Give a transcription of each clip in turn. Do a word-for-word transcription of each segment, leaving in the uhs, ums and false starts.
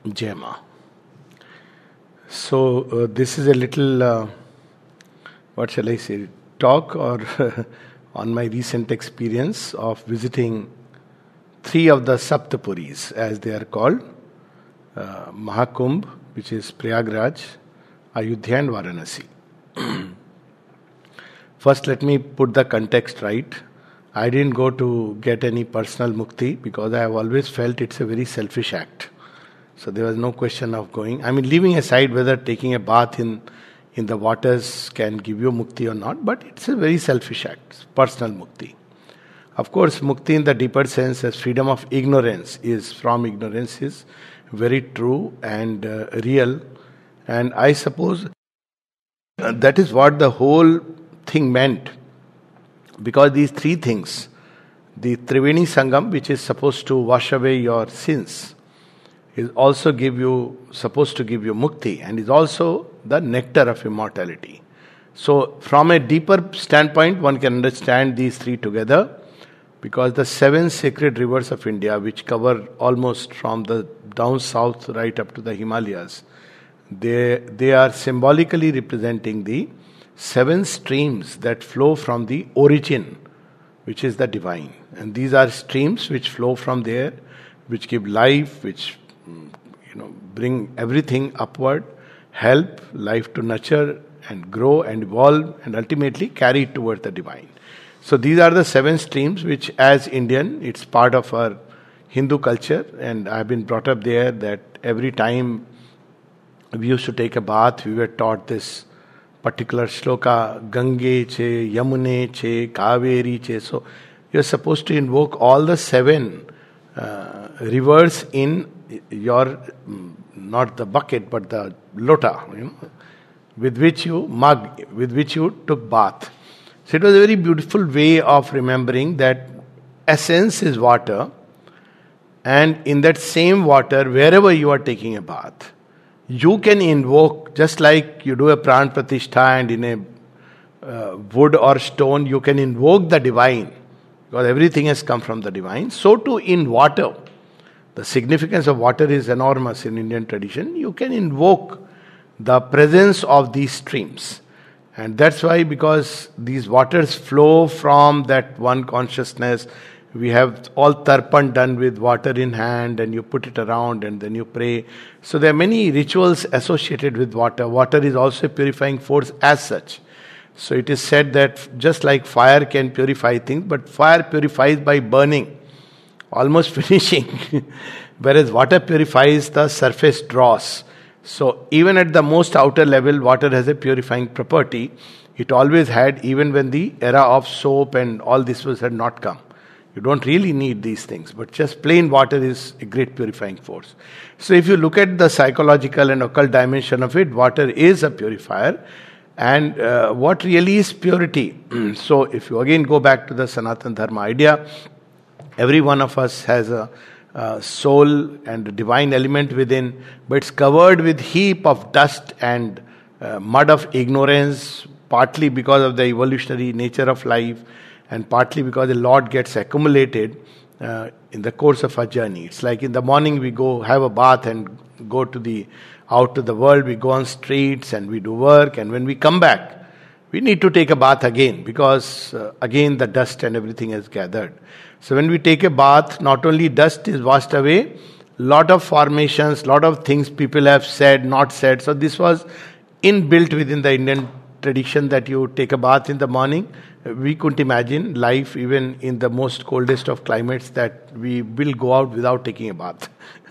Jema. So, uh, this is a little, uh, what shall I say, talk or on my recent experience of visiting three of the Saptapuris, as they are called, uh, Mahakumbh, which is Prayagraj, Ayodhya and Varanasi. First, let me put the context right. I didn't go to get any personal mukti because I have always felt it's a very selfish act. So there was no question of going. I mean, leaving aside whether taking a bath in, in the waters can give you mukti or not, but it's a very selfish act, personal mukti. Of course, mukti in the deeper sense as freedom of ignorance is from ignorance is very true and uh, real. And I suppose uh, that is what the whole thing meant. Because these three things, the Triveni Sangam, which is supposed to wash away your sins, is also give you, supposed to give you mukti, and is also the nectar of immortality. So, from a deeper standpoint, one can understand these three together, because the seven sacred rivers of India, which cover almost from the down south right up to the Himalayas, they they are symbolically representing the seven streams that flow from the origin, which is the divine. And these are streams which flow from there, which give life, which you know bring everything upward, help life to nurture and grow and evolve and ultimately carry it toward the divine. So these are the seven streams which, as Indian, it's part of our Hindu culture, and I've been brought up there that every time we used to take a bath, we were taught this particular shloka, Gange che, Yamune che, Kaveri che. So you're supposed to invoke all the seven uh, rivers in your, not the bucket, but the lota, you know, with which you mug, with which you took bath. So it was a very beautiful way of remembering that essence is water, and in that same water, wherever you are taking a bath, you can invoke, just like you do a pran pratishtha and in a uh, wood or stone, you can invoke the divine, because everything has come from the divine. So too in water, the significance of water is enormous in Indian tradition. You can invoke the presence of these streams. And that's why, because these waters flow from that one consciousness, we have all tarpan done with water in hand, and you put it around and then you pray. So there are many rituals associated with water. Water is also a purifying force as such. So it is said that just like fire can purify things, but fire purifies by burning, almost finishing. Whereas water purifies the surface dross. So even at the most outer level, water has a purifying property. It always had, even when the era of soap and all this was had not come. You don't really need these things, but just plain water is a great purifying force. So if you look at the psychological and occult dimension of it, water is a purifier. And uh, what really is purity? So if you again go back to the Sanatana Dharma idea, every one of us has a uh, soul and a divine element within, but it's covered with heap of dust and uh, mud of ignorance, partly because of the evolutionary nature of life, and partly because a lot gets accumulated uh, in the course of our journey. It's like in the morning we go have a bath and go to the out to the world, we go on streets and we do work, and when we come back, we need to take a bath again, because uh, again the dust and everything has gathered. So when we take a bath, not only dust is washed away, lot of formations, lot of things people have said, not said. So this was inbuilt within the Indian tradition that you take a bath in the morning. We couldn't imagine life even in the most coldest of climates that we will go out without taking a bath.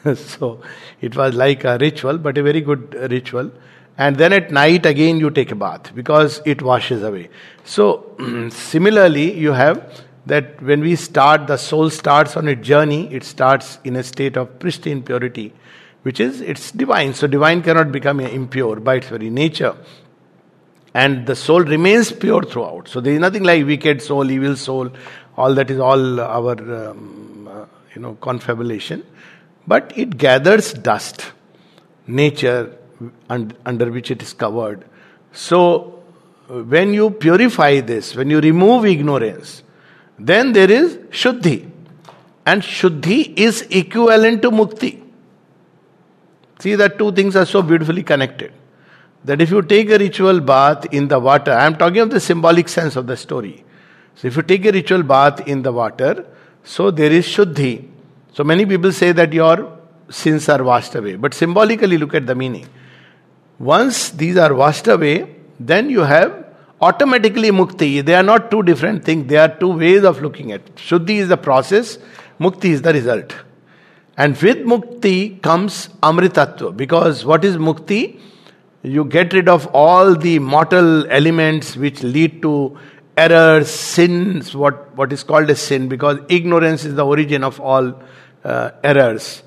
So it was like a ritual, but a very good ritual. And then at night again you take a bath because it washes away. So similarly you have that when we start, the soul starts on its journey, it starts in a state of pristine purity, which is, it's divine. So divine cannot become impure by its very nature. And the soul remains pure throughout. So there is nothing like wicked soul, evil soul. All that is all our um, uh, you know confabulation. But it gathers dust, nature und- under which it is covered. So when you purify this, when you remove ignorance, then there is Shuddhi. And Shuddhi is equivalent to Mukti. See, that two things are so beautifully connected. That if you take a ritual bath in the water, I am talking of the symbolic sense of the story. So if you take a ritual bath in the water, so there is Shuddhi. So many people say that your sins are washed away. But symbolically look at the meaning. Once these are washed away, then you have automatically Mukti. They are not two different things. They are two ways of looking at it. Shuddhi is the process, Mukti is the result. And with Mukti comes Amritatva. Because what is Mukti? You get rid of all the mortal elements which lead to errors, sins, what, what is called a sin, because ignorance is the origin of all uh, errors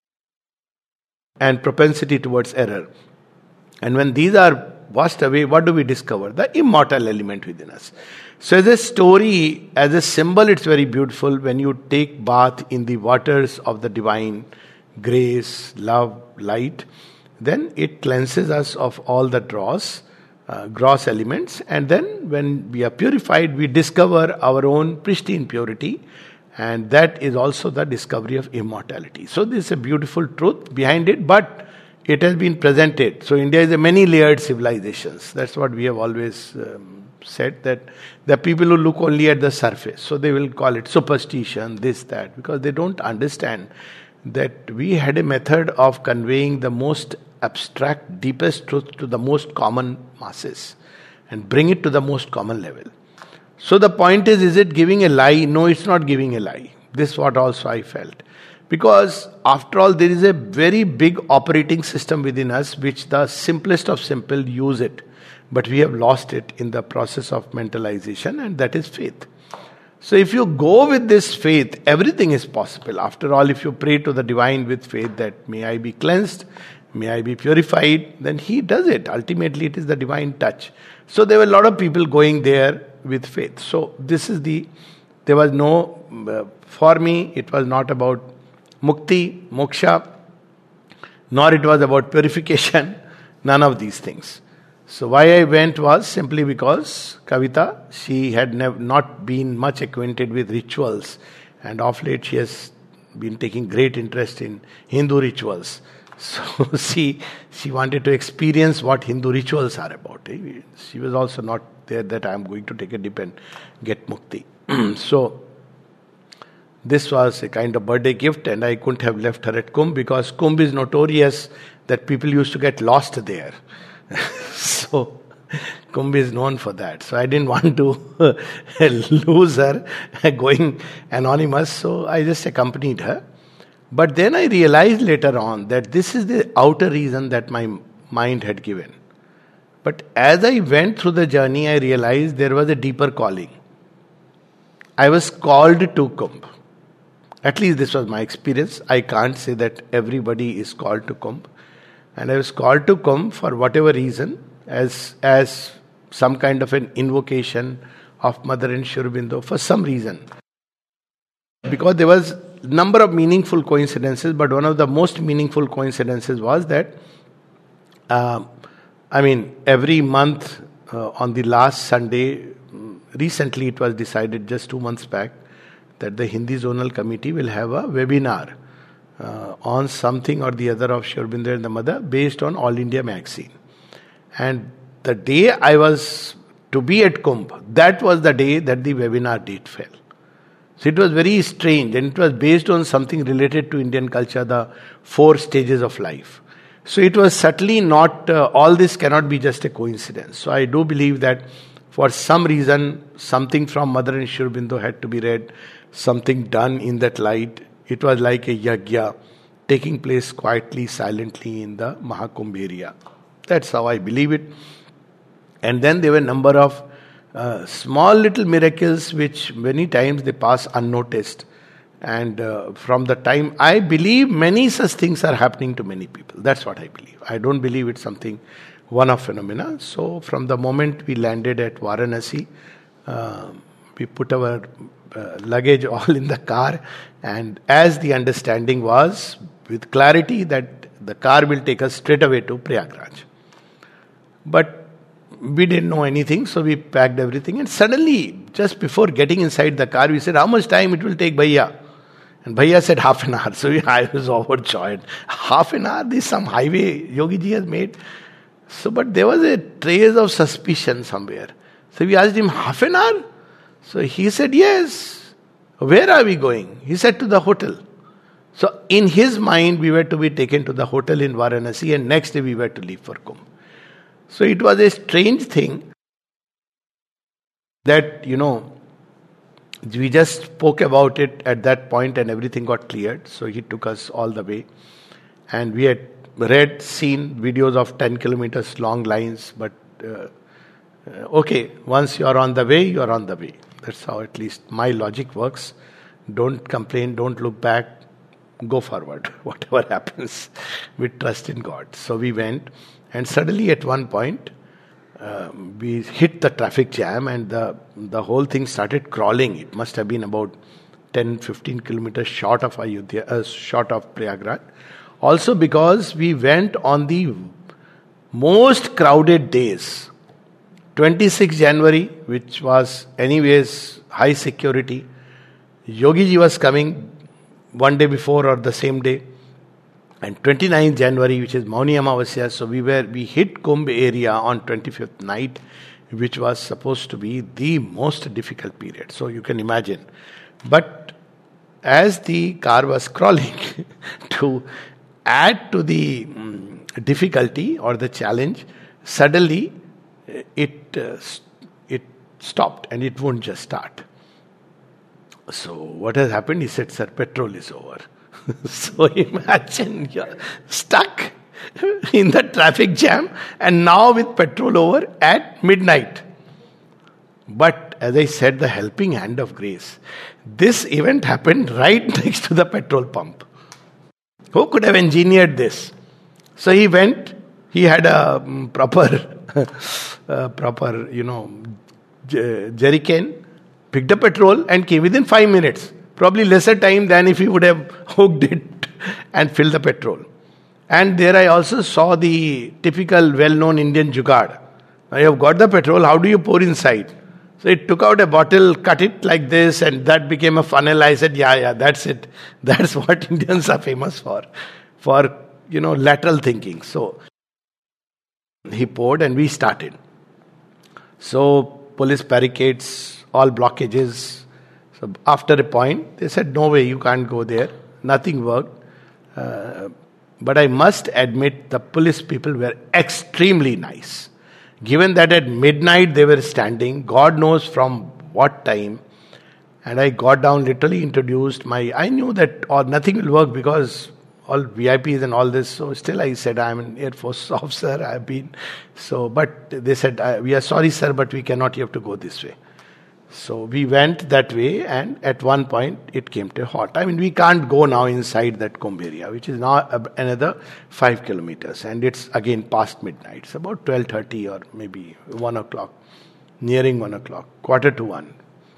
and propensity towards error. And when these are washed away, what do we discover? The immortal element within us. So as a story, as a symbol, it's very beautiful when you take bath in the waters of the divine grace, love, light. Then it cleanses us of all the dross, uh, gross elements, and then when we are purified, we discover our own pristine purity, and that is also the discovery of immortality. So this is a beautiful truth behind it, but it has been presented. So India is a many-layered civilization. That's what we have always um, said, that there are people who look only at the surface. So they will call it superstition, this, that, because they don't understand that we had a method of conveying the most abstract, deepest truth to the most common masses and bring it to the most common level. So the point is, is it giving a lie? No, it's not giving a lie. This is what also I felt. Because after all, there is a very big operating system within us which the simplest of simple use it. But we have lost it in the process of mentalization, and that is faith. So if you go with this faith, everything is possible. After all, if you pray to the divine with faith that may I be cleansed, may I be purified, then he does it. Ultimately, it is the divine touch. So there were a lot of people going there with faith. So this is the, there was no, uh, for me, it was not about mukti, moksha, nor it was about purification, none of these things. So why I went was simply because Kavita, she had nev- not been much acquainted with rituals, and of late she has been taking great interest in Hindu rituals. So she, she wanted to experience what Hindu rituals are about. She was also not there that I am going to take a dip and get mukti. So this was a kind of birthday gift, and I couldn't have left her at Kumbh because Kumbh is notorious that people used to get lost there. So Kumbh is known for that. So I didn't want to lose her going anonymous, so I just accompanied her. But then I realized later on that this is the outer reason that my mind had given. But as I went through the journey, I realized there was a deeper calling. I was called to Kumbh. At least this was my experience. I can't say that everybody is called to Kumbh. And I was called to Kumbh for whatever reason, as as some kind of an invocation of Mother and Sri Aurobindo for some reason. Because there was a number of meaningful coincidences, but one of the most meaningful coincidences was that, uh, I mean, every month uh, on the last Sunday, recently it was decided just two months back, that the Hindi Zonal Committee will have a webinar uh, on something or the other of Sri Aurobindo and the Mother based on All India Magazine. And the day I was to be at Kumbh, that was the day that the webinar date fell. So it was very strange, and it was based on something related to Indian culture, the four stages of life. So it was certainly not, uh, all this cannot be just a coincidence. So I do believe that for some reason, something from Mother and Sri Aurobindo had to be read, something done in that light. It was like a yagya taking place quietly, silently in the Mahakumbh area. That's how I believe it. And then there were a number of uh, small little miracles which many times they pass unnoticed. And uh, from the time, I believe many such things are happening to many people. That's what I believe. I don't believe it's something one-off phenomena. So from the moment we landed at Varanasi, uh, we put our uh, luggage all in the car, and as the understanding was with clarity that the car will take us straight away to Prayagraj. But we didn't know anything, so we packed everything, and suddenly, just before getting inside the car, we said, how much time it will take, Bhaiya? And Bhaiya said half an hour. So I was overjoyed. Half an hour, this some highway Yogi ji has made. So, but there was a trace of suspicion somewhere. So we asked him, half an hour? So he said, yes. Where are we going? He said, to the hotel. So in his mind, we were to be taken to the hotel in Varanasi, and next day we were to leave for Kumbh. So it was a strange thing that, you know, we just spoke about it at that point and everything got cleared. So he took us all the way. And we had read, seen videos of ten kilometers long lines, but uh, okay, once you are on the way, you are on the way. That's how at least my logic works. Don't complain, don't look back, go forward. Whatever happens, we trust in God. So we went, and suddenly at one point, um, we hit the traffic jam, and the, the whole thing started crawling. It must have been about ten to fifteen kilometers short of Ayodhya, uh, short of Prayagraj. Also because we went on the most crowded days. twenty-sixth January, which was anyways high security. Yogi ji was coming one day before or the same day. And twenty-ninth January, which is Mauni Amavasya, so we were we hit Kumbh area on twenty-fifth night, which was supposed to be the most difficult period. So you can imagine. But as the car was crawling, to add to the um, difficulty or the challenge, suddenly it uh, it stopped and it won't just start. So what has happened? He said, sir, petrol is over. So imagine you're stuck in the traffic jam and now with petrol over at midnight. But as I said, the helping hand of grace. This event happened right next to the petrol pump. Who could have engineered this? So he went, he had a um, proper, uh, proper, you know, j- jerry can, picked up petrol and came within five minutes. Probably lesser time than if he would have hooked it and filled the petrol. And there I also saw the typical well-known Indian jugaad. Now you have got the petrol, how do you pour inside? So it took out a bottle, cut it like this, and that became a funnel. I said, yeah, yeah, that's it. That's what Indians are famous for. For, you know, lateral thinking. So he poured and we started. So police barricades, all blockages. So after a point, they said, no way, you can't go there. Nothing worked. Uh, but I must admit, the police people were extremely nice. Given that at midnight they were standing, God knows from what time, and I got down, literally introduced my, I knew that or nothing will work because all V I Ps and all this, so still I said, I'm an Air Force officer, I've been, so, but they said, we are sorry sir, but we cannot, you have to go this way. So we went that way, and at one point it came to a halt. I mean, we can't go now inside that Kumbh area, which is now another five kilometers, and it's again past midnight. It's about twelve thirty or maybe one o'clock, nearing one o'clock, quarter to one.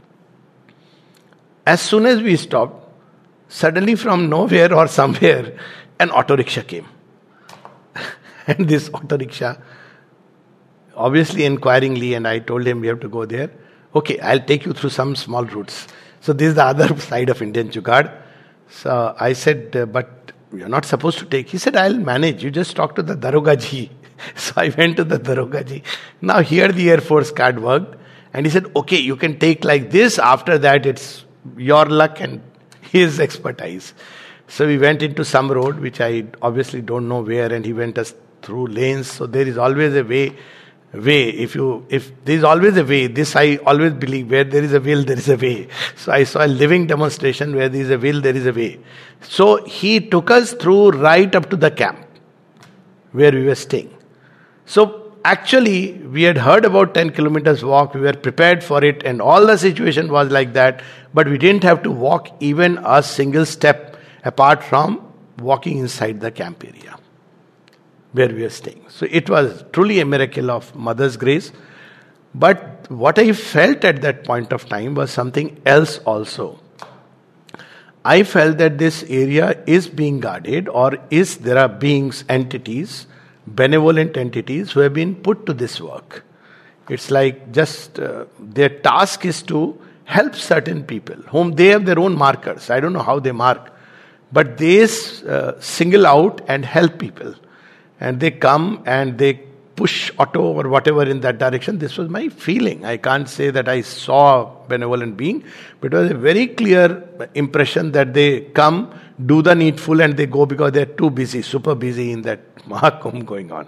As soon as we stopped, suddenly from nowhere or somewhere, an auto rickshaw came. And this auto rickshaw, obviously inquiringly, and I told him we have to go there. Okay, I'll take you through some small routes. So this is the other side of Indian jugaad. So I said, uh, but you're not supposed to take. He said, I'll manage. You just talk to the Daroga ji. So I went to the Daroga ji. Now here the Air Force card worked. And he said, okay, you can take like this. After that, it's your luck and his expertise. So we went into some road, which I obviously don't know where. And he went us through lanes. So there is always a way. Way, if you, if there is always a way, this I always believe, where there is a will, there is a way. So I saw a living demonstration, where there is a will, there is a way. So he took us through right up to the camp, where we were staying. So actually, we had heard about ten kilometers walk, we were prepared for it, and all the situation was like that, but we didn't have to walk even a single step apart from walking inside the camp area where we were staying. So it was truly a miracle of Mother's grace. But what I felt at that point of time was something else also. I felt that this area is being guarded, or is there are beings, entities, benevolent entities who have been put to this work. It's like just uh, their task is to help certain people whom they have their own markers. I don't know how they mark, but they uh, single out and help people. And they come and they push auto or whatever in that direction. This was my feeling. I can't say that I saw a benevolent being, but it was a very clear impression that they come, do the needful, and they go because they're too busy, super busy in that Mahakumbh going on.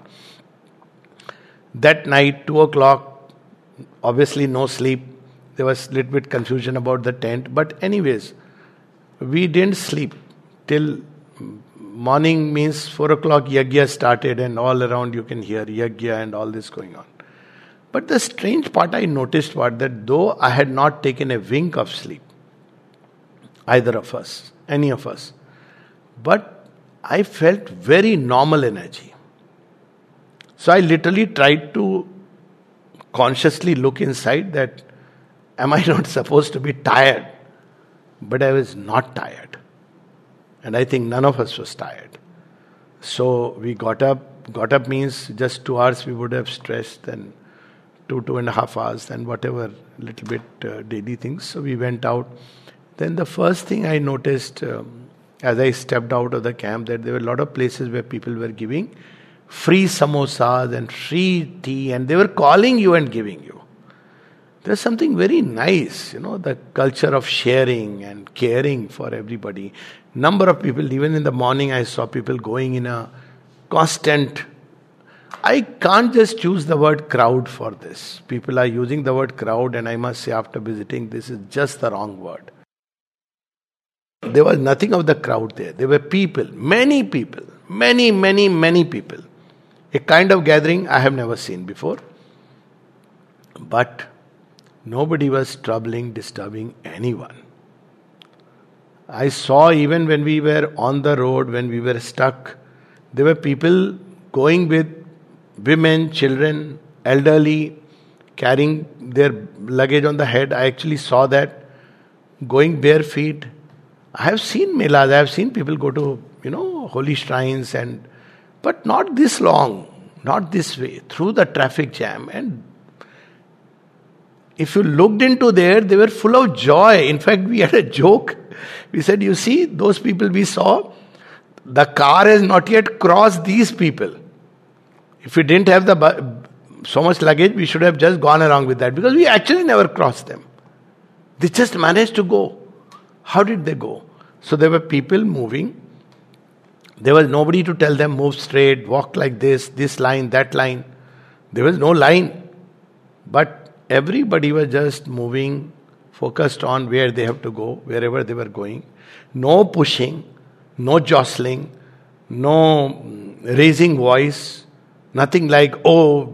That night, two o'clock, obviously no sleep. There was a little bit confusion about the tent. But anyways, we didn't sleep till morning. Means four o'clock yagya started, and all around you can hear yagya and all this going on. But the strange part I noticed was that though I had not taken a wink of sleep, either of us, any of us, but I felt very normal energy. So I literally tried to consciously look inside that, am I not supposed to be tired? But I was not tired. And I think none of us was tired. So we got up. Got up means just two hours we would have stressed, and two, two and a half hours, and whatever, little bit uh, daily things. So we went out. Then the first thing I noticed um, as I stepped out of the camp, that there were a lot of places where people were giving free samosas and free tea, and they were calling you and giving you. There's something very nice, you know, the culture of sharing and caring for everybody. Number of people, even in the morning I saw people going in a constant, I can't just choose the word crowd for this. People are using the word crowd, and I must say after visiting, this is just the wrong word. There was nothing of the crowd there. There were people, many people, many, many, many people. A kind of gathering I have never seen before. But nobody was troubling, disturbing anyone. I saw even when we were on the road, when we were stuck, there were people going with women, children, elderly, carrying their luggage on the head. I actually saw that. Going bare feet. I have seen melas, I have seen people go to, you know, holy shrines, and but not this long, not this way, through the traffic jam. And if you looked into there, they were full of joy. In fact, we had a joke. We said, you see, those people we saw, the car has not yet crossed these people. If we didn't have the so much luggage, we should have just gone along with that, because we actually never crossed them. They just managed to go. How did they go? So there were people moving. There was nobody to tell them, move straight, walk like this, this line, that line. There was no line. But everybody was just moving, focused on where they have to go, wherever they were going. No pushing, no jostling, no raising voice, nothing like, oh.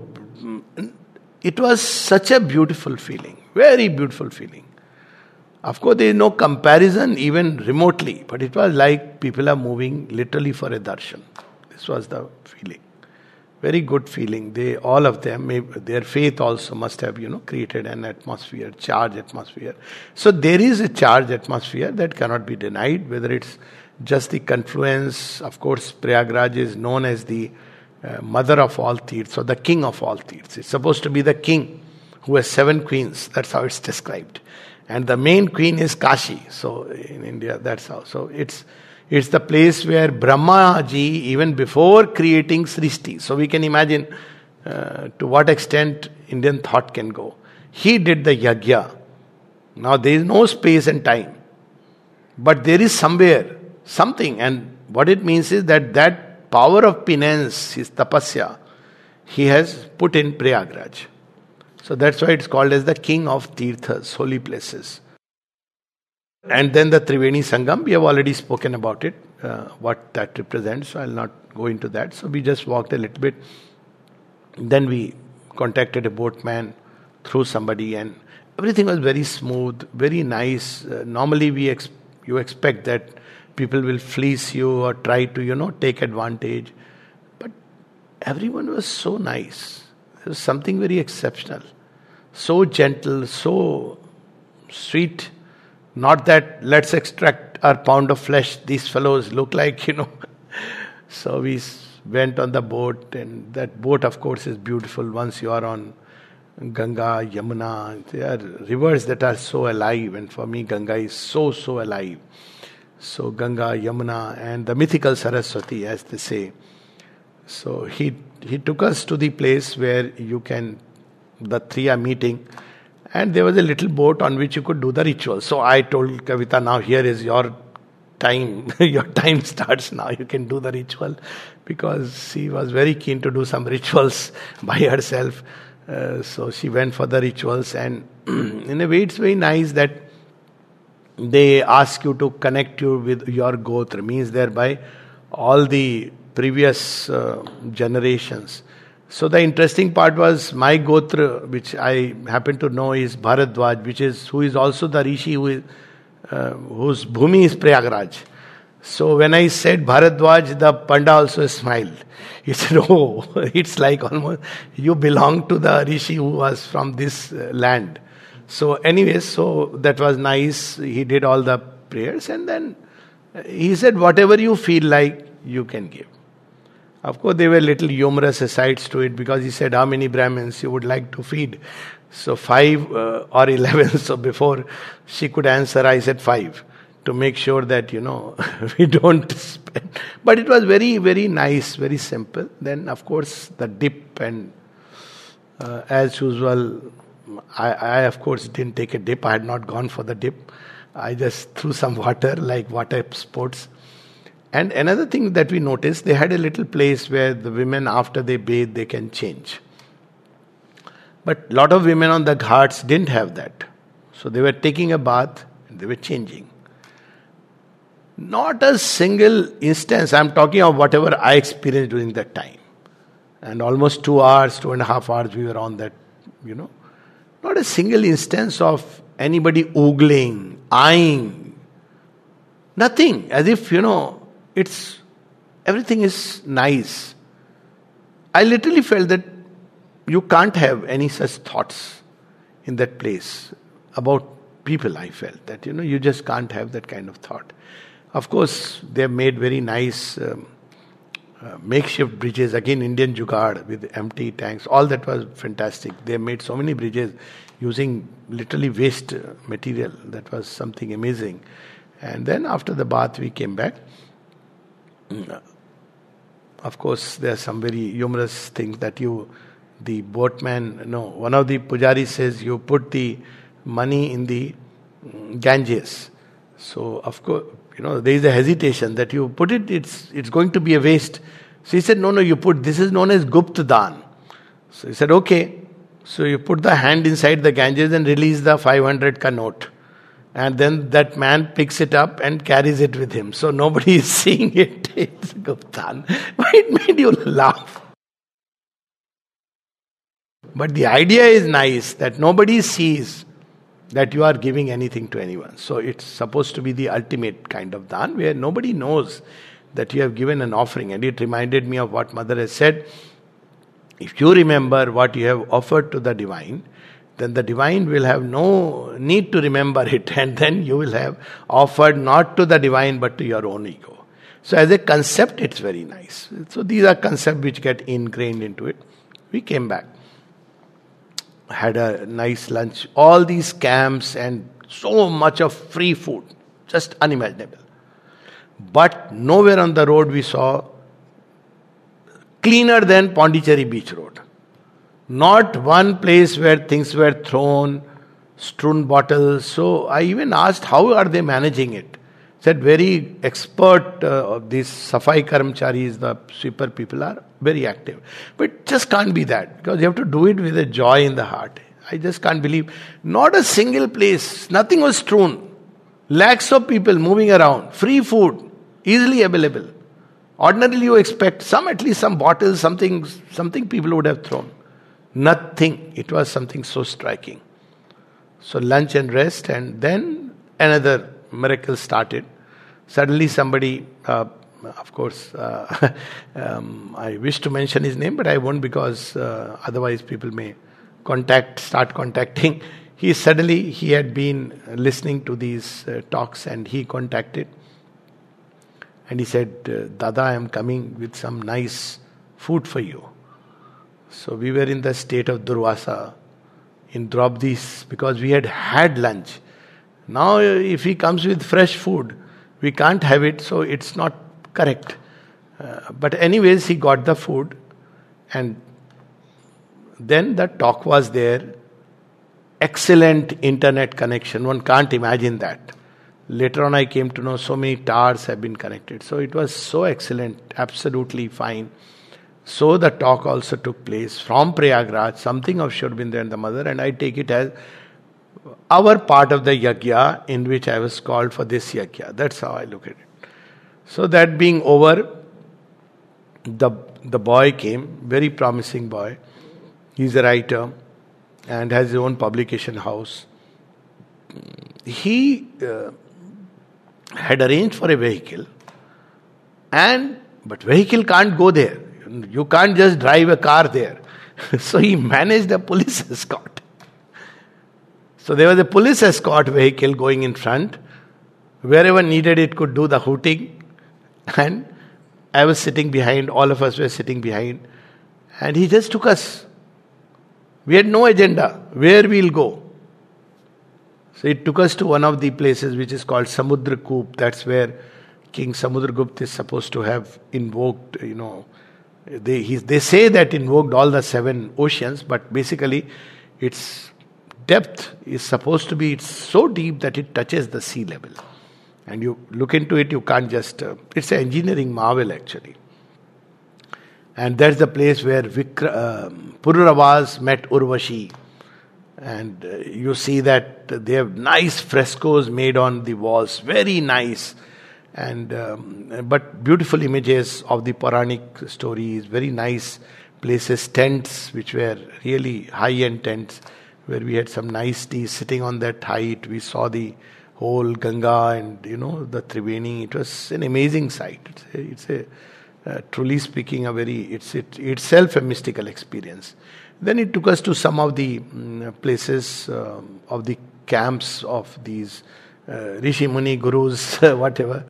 It was such a beautiful feeling, very beautiful feeling. Of course, there is no comparison even remotely, but it was like people are moving literally for a darshan. This was the feeling. Very good feeling. They, all of them, maybe their faith also must have, you know, created an atmosphere, charged atmosphere. So there is a charged atmosphere that cannot be denied, whether it's just the confluence. Of course, Prayagraj is known as the uh, mother of all Tirthas, or the king of all Tirthas. It's supposed to be the king who has seven queens. That's how it's described. And the main queen is Kashi. So in India, that's how. So it's it's the place where Brahma ji, even before creating Srishti, so we can imagine uh, to what extent Indian thought can go. He did the yagya. Now there is no space and time, but there is somewhere something, and what it means is that that power of penance, his tapasya, he has put in Prayagraj. So that's why it's called as the king of Tirthas, holy places. And then the Triveni Sangam, we have already spoken about it, uh, what that represents, so I'll not go into that. So we just walked a little bit. Then we contacted a boatman through somebody, and everything was very smooth, very nice. Uh, normally we ex- you expect that people will fleece you or try to, you know, take advantage. But everyone was so nice. There was something very exceptional. So gentle, so sweet. Not that let's extract our pound of flesh. These fellows look like, you know. So we went on the boat, and that boat, of course, is beautiful once you are on Ganga, Yamuna, they are rivers that are so alive, and for me Ganga is so, so alive. So Ganga, Yamuna and the mythical Saraswati, as they say. So he he took us to the place where you can, the three are meeting, and there was a little boat on which you could do the ritual. So I told Kavita, now here is your time, your time starts now, you can do the ritual, because she was very keen to do some rituals by herself. Uh, so she went for the rituals, and in a way it's very nice that they ask you to connect you with your gotra, means thereby all the previous uh, generations. So the interesting part was my gotra, which I happen to know is Bharadwaj, which is who is also the rishi who is, uh, whose bhumi is Prayagraj. So when I said Bharadwaj, the Panda also smiled. He said, oh, it's like almost you belong to the rishi who was from this uh, land. So anyways, so that was nice. He did all the prayers, and then he said, whatever you feel like, you can give. Of course, there were little humorous asides to it, because he said, how many Brahmins you would like to feed? So five uh, or eleven. So before she could answer, I said five, to make sure that, you know, we don't spend. But it was very, very nice, very simple. Then, of course, the dip, and uh, as usual, I, I, of course, didn't take a dip. I had not gone for the dip. I just threw some water, like water sports. And another thing that we noticed, they had a little place where the women, after they bathe, they can change. But a lot of women on the ghats didn't have that. So they were taking a bath and they were changing. Not a single instance, I'm talking of whatever I experienced during that time. And almost two hours, two and a half hours we were on that, you know. Not a single instance of anybody ogling, eyeing. Nothing. As if, you know, it's, everything is nice. I literally felt that you can't have any such thoughts in that place about people. I felt that, you know, you just can't have that kind of thought. Of course, they have made very nice um, uh, makeshift bridges. Again, Indian jugaad with empty tanks. All that was fantastic. They have made so many bridges using literally waste material. That was something amazing. And then after the bath, we came back. Of course, there are some very humorous things that you, the boatman, no, one of the pujaris says you put the money in the Ganges. So, of course, you know, there is a hesitation that you put it, it's it's going to be a waste. So he said, no, no, you put, this is known as Gupt Dan. So he said, okay. So you put the hand inside the Ganges and release the five hundred ka note. And then that man picks it up and carries it with him. So nobody is seeing it. It's Guptan. But it made you laugh. But the idea is nice, that nobody sees that you are giving anything to anyone. So it's supposed to be the ultimate kind of dhan, where nobody knows that you have given an offering. And it reminded me of what Mother has said. If you remember what you have offered to the divine, then the divine will have no need to remember it, and then you will have offered not to the divine but to your own ego. So as a concept, it's very nice. So these are concepts which get ingrained into it. We came back, had a nice lunch. All these camps and so much of free food, just unimaginable. But nowhere on the road we saw cleaner than Pondicherry Beach Road. Not one place where things were thrown, strewn bottles. So I even asked, how are they managing it? Said very expert uh, of these Safai Karamcharis, the sweeper people are very active. But it just can't be that, because you have to do it with a joy in the heart. I just can't believe. Not a single place, nothing was strewn. Lakhs of people moving around, free food, easily available. Ordinarily you expect some, at least some bottles, something, something people would have thrown. Nothing. It was something so striking. So lunch and rest, and then another miracle started. Suddenly somebody, uh, of course, uh, um, I wish to mention his name, but I won't, because uh, otherwise people may contact, start contacting. He suddenly, he had been listening to these uh, talks, and he contacted. And he said, Dada, I am coming with some nice food for you. So we were in the state of Durvasa. in Draupadi's, because we had had lunch. Now if he comes with fresh food, we can't have it, so it's not correct. Uh, but anyways, he got the food, and then the talk was there. Excellent internet connection. One can't imagine that. Later on I came to know so many towers have been connected. So it was so excellent, absolutely fine. So the talk also took place from Prayagraj. Something of should have been there in the mother, and I take it as our part of the yajna in which I was called for this yajna. That's how I look at it. So that being over, the the boy came, very promising boy. He's a writer and has his own publication house. He uh, had arranged for a vehicle, and but vehicle can't go there. You can't just drive a car there. So he managed a police escort. So there was a police escort vehicle going in front. Wherever needed, it could do the hooting. And I was sitting behind, all of us were sitting behind. And he just took us. We had no agenda, where we'll go. So it took us to one of the places which is called Samudra Koop. That's where King Samudragupta is supposed to have invoked, you know, they he, they say that invoked all the seven oceans, but basically its depth is supposed to be, it's so deep that it touches the sea level. And you look into it, you can't just, uh, it's an engineering marvel actually. And that's the place where Vikra, uh, Pururavas met Urvashi. And uh, you see that they have nice frescoes made on the walls, very nice. And um, but beautiful images of the Puranic stories, very nice places, tents which were really high-end tents, where we had some nice tea sitting on that height. We saw the whole Ganga and, you know, the Triveni. It was an amazing sight. It's a, it's a uh, truly speaking, a very, it's it, itself a mystical experience. Then it took us to some of the um, places um, of the camps of these uh, Rishi Muni Gurus, whatever,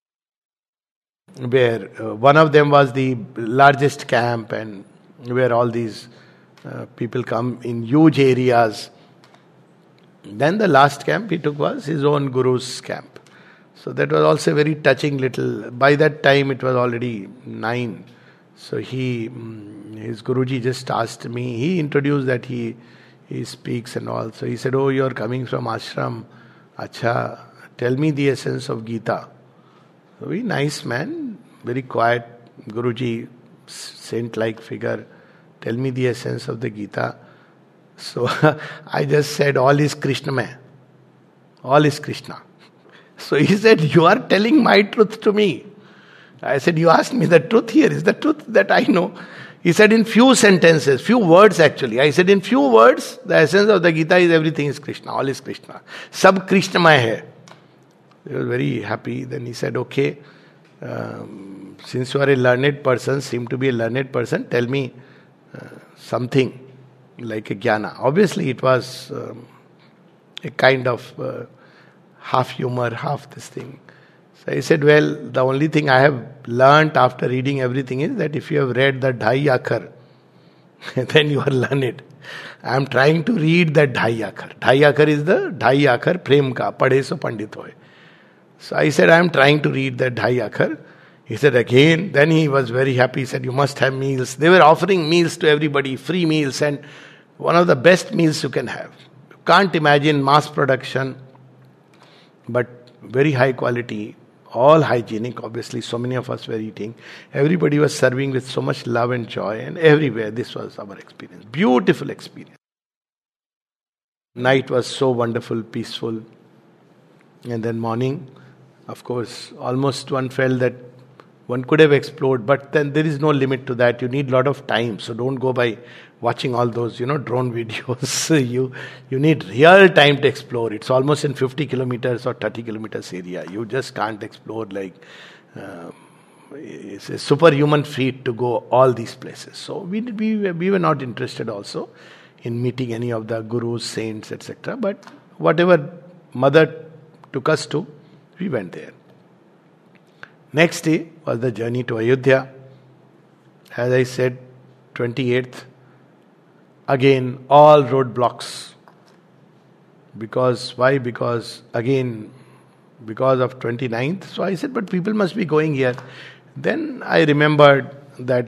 where uh, one of them was the largest camp, and where all these uh, people come in huge areas. Then the last camp he took was his own Guru's camp. So that was also a very touching little, by that time it was already nine. So he, his Guruji just asked me, he introduced that he he speaks and all. So he said, oh, you're coming from ashram. Acha, tell me the essence of Gita. Very nice man, very quiet, Guruji, saint-like figure. Tell me the essence of the Gita. So I just said, all is Krishnamay. All is Krishna. So he said, you are telling my truth to me. I said, you asked me the truth here. Is the truth that I know. He said, in few sentences, few words actually. I said, in few words, the essence of the Gita is everything is Krishna. All is Krishna. Sab Krishnamay hai. He was very happy. Then he said, okay, um, since you are a learned person, seem to be a learned person, tell me uh, something like a jnana. Obviously it was um, a kind of uh, half humor, half this thing. So I said, well, the only thing I have learnt after reading everything is that if you have read the Dhai Akhar, then you are learned. I am trying to read the Dhai Akhar. Dhai Akhar is the Dhai Akhar Prem ka, padhe so pandit hoye. So I said, I am trying to read the Dhai Akhar. He said again, then he was very happy. He said, you must have meals. They were offering meals to everybody, free meals, and one of the best meals you can have. You can't imagine mass production, but very high quality, all hygienic, obviously. So many of us were eating. Everybody was serving with so much love and joy, and everywhere this was our experience. Beautiful experience. Night was so wonderful, peaceful. And then morning, of course, almost one felt that one could have explored, but then there is no limit to that. You need a lot of time, so don't go by watching all those, you know, drone videos. you you need real time to explore. It's almost in fifty kilometers or thirty kilometers area. You just can't explore like uh, it's a superhuman feat to go all these places. So we we we were not interested also in meeting any of the gurus, saints, et cetera. But whatever mother took us to, we went there. Next day was the journey to Ayodhya. As I said, twenty-eighth. Again, all roadblocks. Because, why? Because, again, because of twenty-ninth. So I said, but people must be going here. Then I remembered that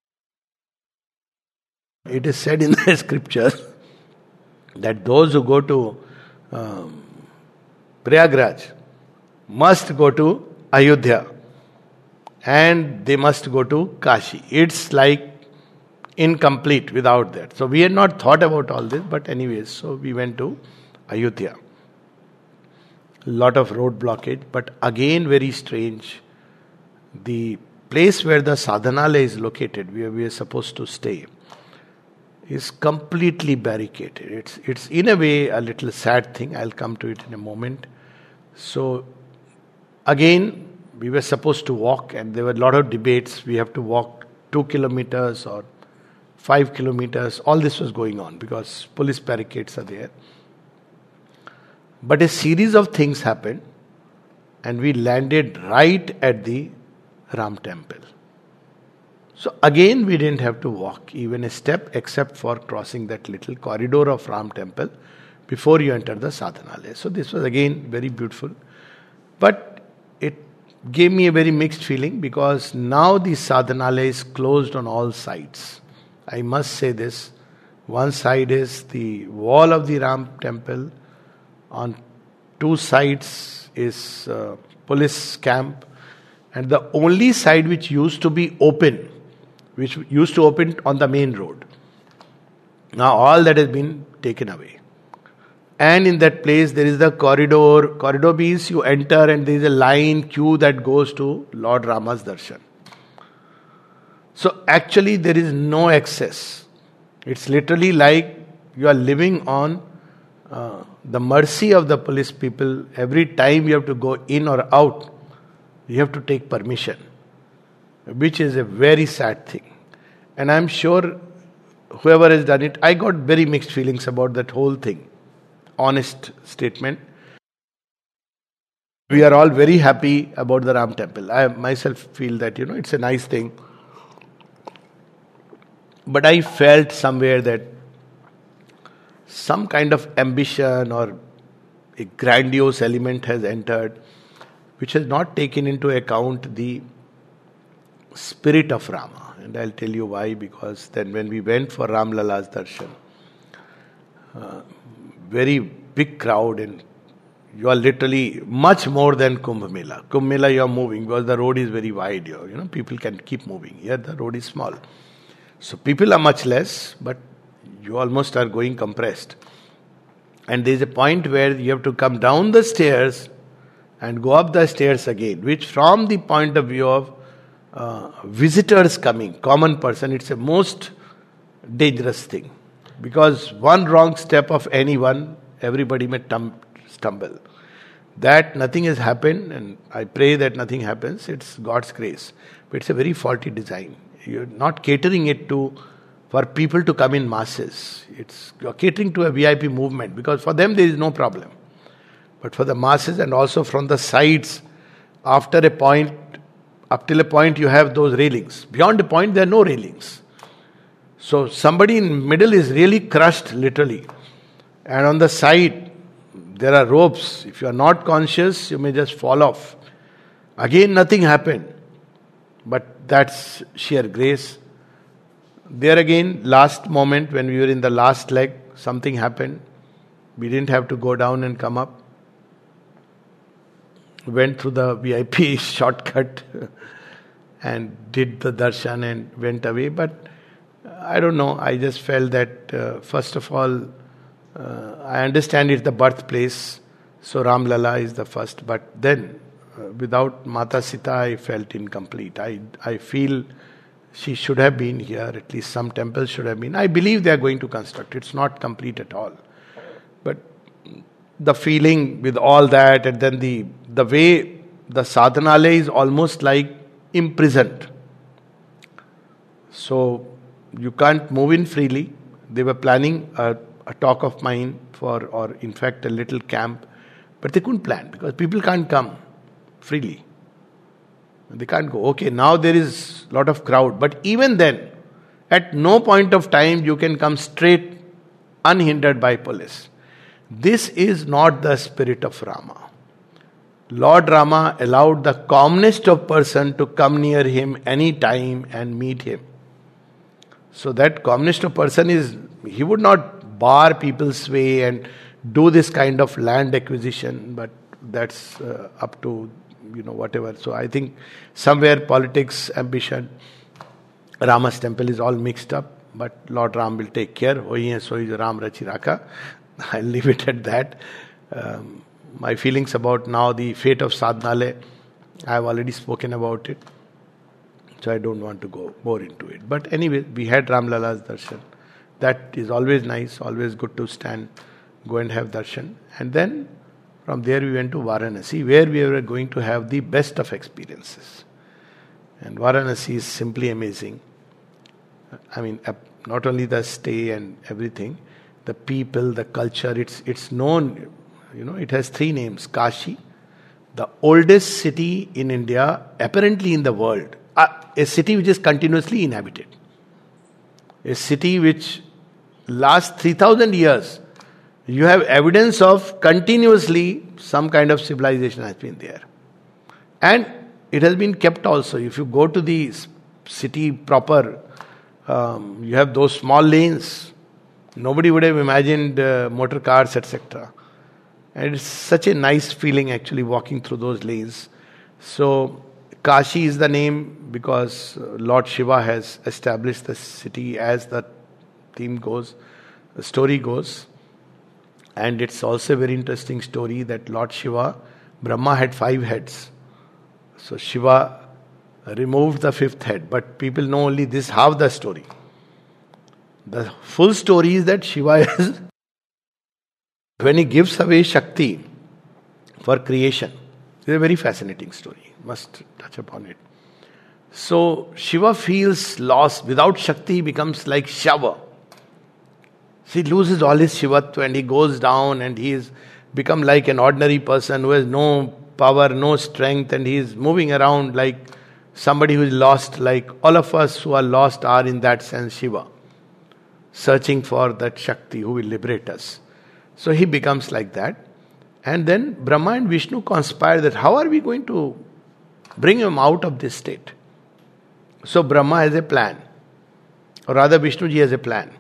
it is said in the scriptures that those who go to um, Prayagraj must go to Ayodhya and they must go to Kashi. It's like incomplete without that. So we had not thought about all this, but anyways, so we went to Ayodhya. Lot of road blockage, but again very strange. The place where the sadhanalaya is located, where we are supposed to stay, is completely barricaded. It's it's in a way a little sad thing. I'll come to it in a moment. So again, we were supposed to walk, and there were a lot of debates. We have to walk two kilometers or five kilometers. All this was going on because police barricades are there. But a series of things happened, and we landed right at the Ram temple. So again, we didn't have to walk even a step except for crossing that little corridor of Ram temple before you enter the sadhanalaya. So this was again very beautiful. But it gave me a very mixed feeling because now the sadhanalaya is closed on all sides. I must say this. One side is the wall of the Ram temple. On two sides is uh, police camp. And the only side which used to be open, which used to open on the main road. Now all that has been taken away. And in that place there is the corridor. Corridor means you enter and there is a line queue that goes to Lord Rama's darshan. So actually there is no access. It's literally like you are living on uh, the mercy of the police people. Every time you have to go in or out, you have to take permission, which is a very sad thing. And I'm sure whoever has done it, I got very mixed feelings about that whole thing. Honest statement. We are all very happy about the Ram temple. I myself feel that, you know, it's a nice thing. But I felt somewhere that some kind of ambition or a grandiose element has entered, which has not taken into account the spirit of Rama. And I'll tell you why, because then when we went for Ram Lala's darshan, uh, very big crowd, and you are literally much more than Kumbh Mela. Kumbh Mela you are moving because the road is very wide here. You know, people can keep moving. Here the road is small. So people are much less, but you almost are going compressed. And there is a point where you have to come down the stairs and go up the stairs again, which from the point of view of uh, visitors coming, common person, it's a most dangerous thing. Because one wrong step of anyone, everybody may tum- stumble. That nothing has happened, and I pray that nothing happens, it's God's grace. But it's a very faulty design. You're not catering it to for people to come in masses. It's you're catering to a V I P movement, because for them there is no problem. But for the masses, and also from the sides, after a point, up till a point you have those railings. Beyond a point there are no railings. So somebody in middle is really crushed literally. And on the side there are ropes. If you are not conscious, you may just fall off. Again nothing happened. But that's sheer grace. There again, last moment when we were in the last leg, something happened. We didn't have to go down and come up. Went through the V I P shortcut and did the darshan and went away. But I don't know, I just felt that uh, first of all, uh, I understand it's the birthplace, so Ram Lala is the first. But then, uh, without Mata Sita, I felt incomplete. I I feel she should have been here, at least some temples should have been. I believe they are going to construct. It's not complete at all. But the feeling with all that, and then the the way the sadhanalaya is almost like imprisoned. So you can't move in freely. They were planning a, a talk of mine for, or in fact a little camp, but they couldn't plan because people can't come freely. They can't go. Okay, now there is a lot of crowd, but even then, at no point of time you can come straight unhindered by police. This is not the spirit of Rama. Lord Rama allowed the commonest of person to come near him any time and meet him. So that commonest of person is, he would not bar people's way and do this kind of land acquisition, but that's uh, up to, you know, whatever. So I think somewhere politics, ambition, Rama's temple is all mixed up, but Lord Ram will take care. Hoyi hai soi Ram rachi rakha. I'll leave it at that. Um, my feelings about now the fate of Sadhnale, I have already spoken about it. So I don't want to go more into it. But anyway, we had Ram Lala's darshan. That is always nice, always good to stand, go and have darshan. And then from there we went to Varanasi, where we were going to have the best of experiences. And Varanasi is simply amazing. I mean, not only the stay and everything, the people, the culture, it's it's known, you know, it has three names. Kashi, the oldest city in India, apparently in the world. Uh, a city which is continuously inhabited. A city which lasts three thousand years. You have evidence of continuously some kind of civilization has been there. And it has been kept also. If you go to the city proper, um, you have those small lanes. Nobody would have imagined uh, motor cars, et cetera. And it's such a nice feeling actually walking through those lanes. So Kashi is the name because Lord Shiva has established the city as the theme goes, the story goes. And it's also a very interesting story that Lord Shiva, Brahma had five heads. So Shiva removed the fifth head, but people know only this half the story. The full story is that Shiva is, when he gives away Shakti for creation, it's a very fascinating story. Must touch upon it. So Shiva feels lost. Without Shakti, he becomes like Shava. He loses all his Shivatva and he goes down and he is become like an ordinary person who has no power, no strength, and he is moving around like somebody who is lost, like all of us who are lost are in that sense Shiva, searching for that Shakti who will liberate us. So he becomes like that. And then Brahma and Vishnu conspire that how are we going to bring him out of this state? So Brahma has a plan, or rather Vishnuji has a plan.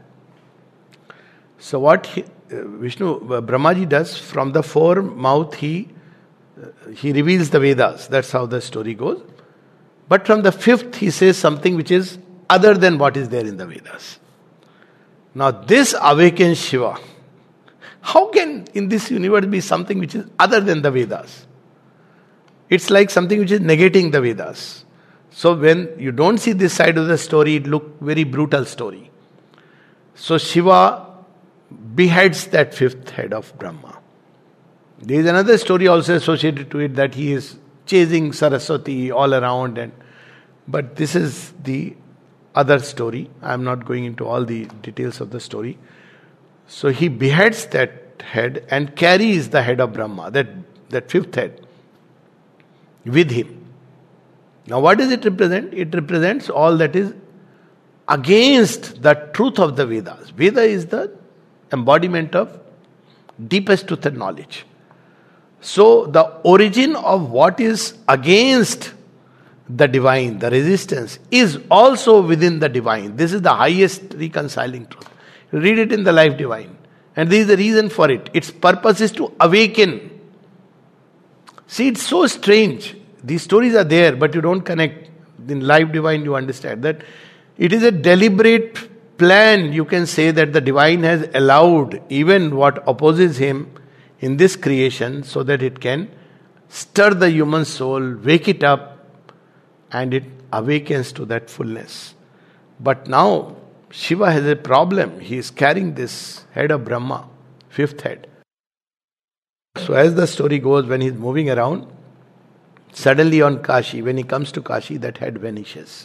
So what he, uh, Vishnu, uh, Brahmaji does, from the four mouth he uh, he reveals the Vedas. That's how the story goes. But from the fifth he says something which is other than what is there in the Vedas. Now this awakens Shiva. How can in this universe be something which is other than the Vedas? It's like something which is negating the Vedas. So when you don't see this side of the story, it looks very brutal story. So Shiva beheads that fifth head of Brahma. There is another story also associated to it that he is chasing Saraswati all around, and but this is the other story. I am not going into all the details of the story. So he beheads that head and carries the head of Brahma, that, that fifth head, with him. Now what does it represent? It represents all that is against the truth of the Vedas. Veda is the embodiment of deepest truth and knowledge. So the origin of what is against the divine, the resistance, is also within the divine. This is the highest reconciling truth. Read it in the Life Divine. And this is the reason for it. Its purpose is to awaken. See, it's so strange. These stories are there, but you don't connect. In Life Divine, you understand that it is a deliberate plan, you can say, that the divine has allowed even what opposes him in this creation so that it can stir the human soul, wake it up, and it awakens to that fullness. But now Shiva has a problem. He is carrying this head of Brahma, fifth head. So as the story goes, when he is moving around, suddenly on Kashi, when he comes to Kashi, that head vanishes.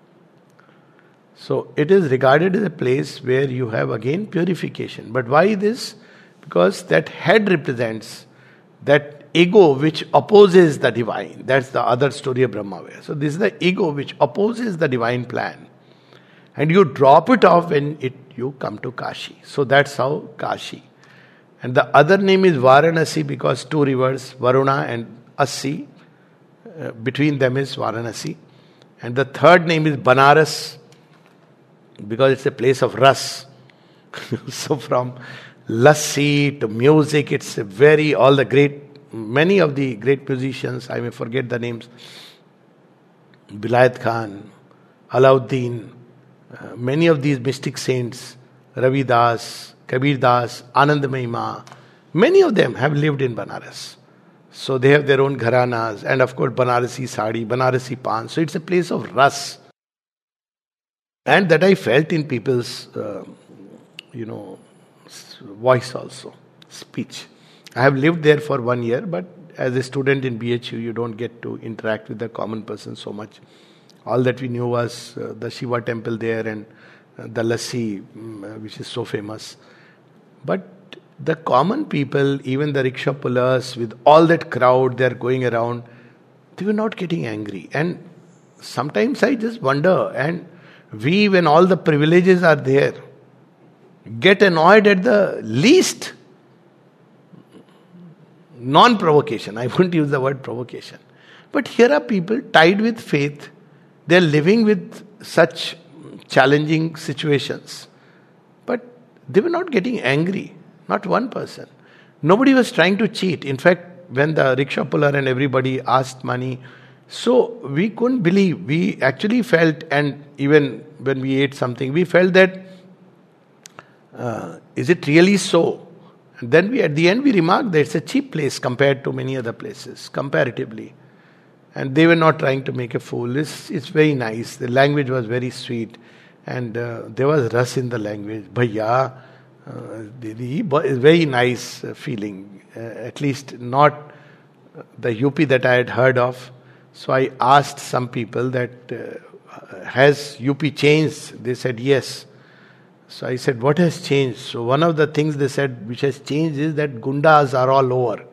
So it is regarded as a place where you have again purification. But why this? Because that head represents that ego which opposes the divine. That's the other story of Brahmavaya. So this is the ego which opposes the divine plan. And you drop it off when it you come to Kashi. So that's how Kashi. And the other name is Varanasi because two rivers, Varuna and Assi, uh, between them is Varanasi. And the third name is Banaras because it's a place of ras. So from lassi to music, it's a very, all the great, many of the great musicians, I may forget the names, Bilayat Khan, Alauddin, uh, many of these mystic saints, Ravi Das, Kabir Das, Anandamayi Ma, many of them have lived in Banaras. So they have their own gharanas, and of course Banarasi sari, Banarasi pan. So it's a place of ras. And that I felt in people's, uh, you know, voice also, speech. I have lived there for one year, but as a student in B H U, you don't get to interact with the common person so much. All that we knew was uh, the Shiva temple there and uh, the lassi, um, which is so famous. But the common people, even the rickshaw pullers, with all that crowd, they're going around, they were not getting angry. And sometimes I just wonder, and we, when all the privileges are there, get annoyed at the least non-provocation. I wouldn't use the word provocation. But here are people tied with faith. They're living with such challenging situations. But they were not getting angry. Not one person. Nobody was trying to cheat. In fact, when the rickshaw puller and everybody asked money, so we couldn't believe. We actually felt, and even when we ate something, we felt that, uh, is it really so? And then we, at the end, we remarked that it's a cheap place compared to many other places, comparatively. And they were not trying to make a fool. It's, it's very nice. The language was very sweet. And uh, there was ras in the language. Bhaiya, uh, Didi, very nice uh, feeling. Uh, at least not the U P that I had heard of. So I asked some people that, uh, has U P changed? They said yes. So I said, what has changed? So one of the things they said which has changed is that gundas are all over.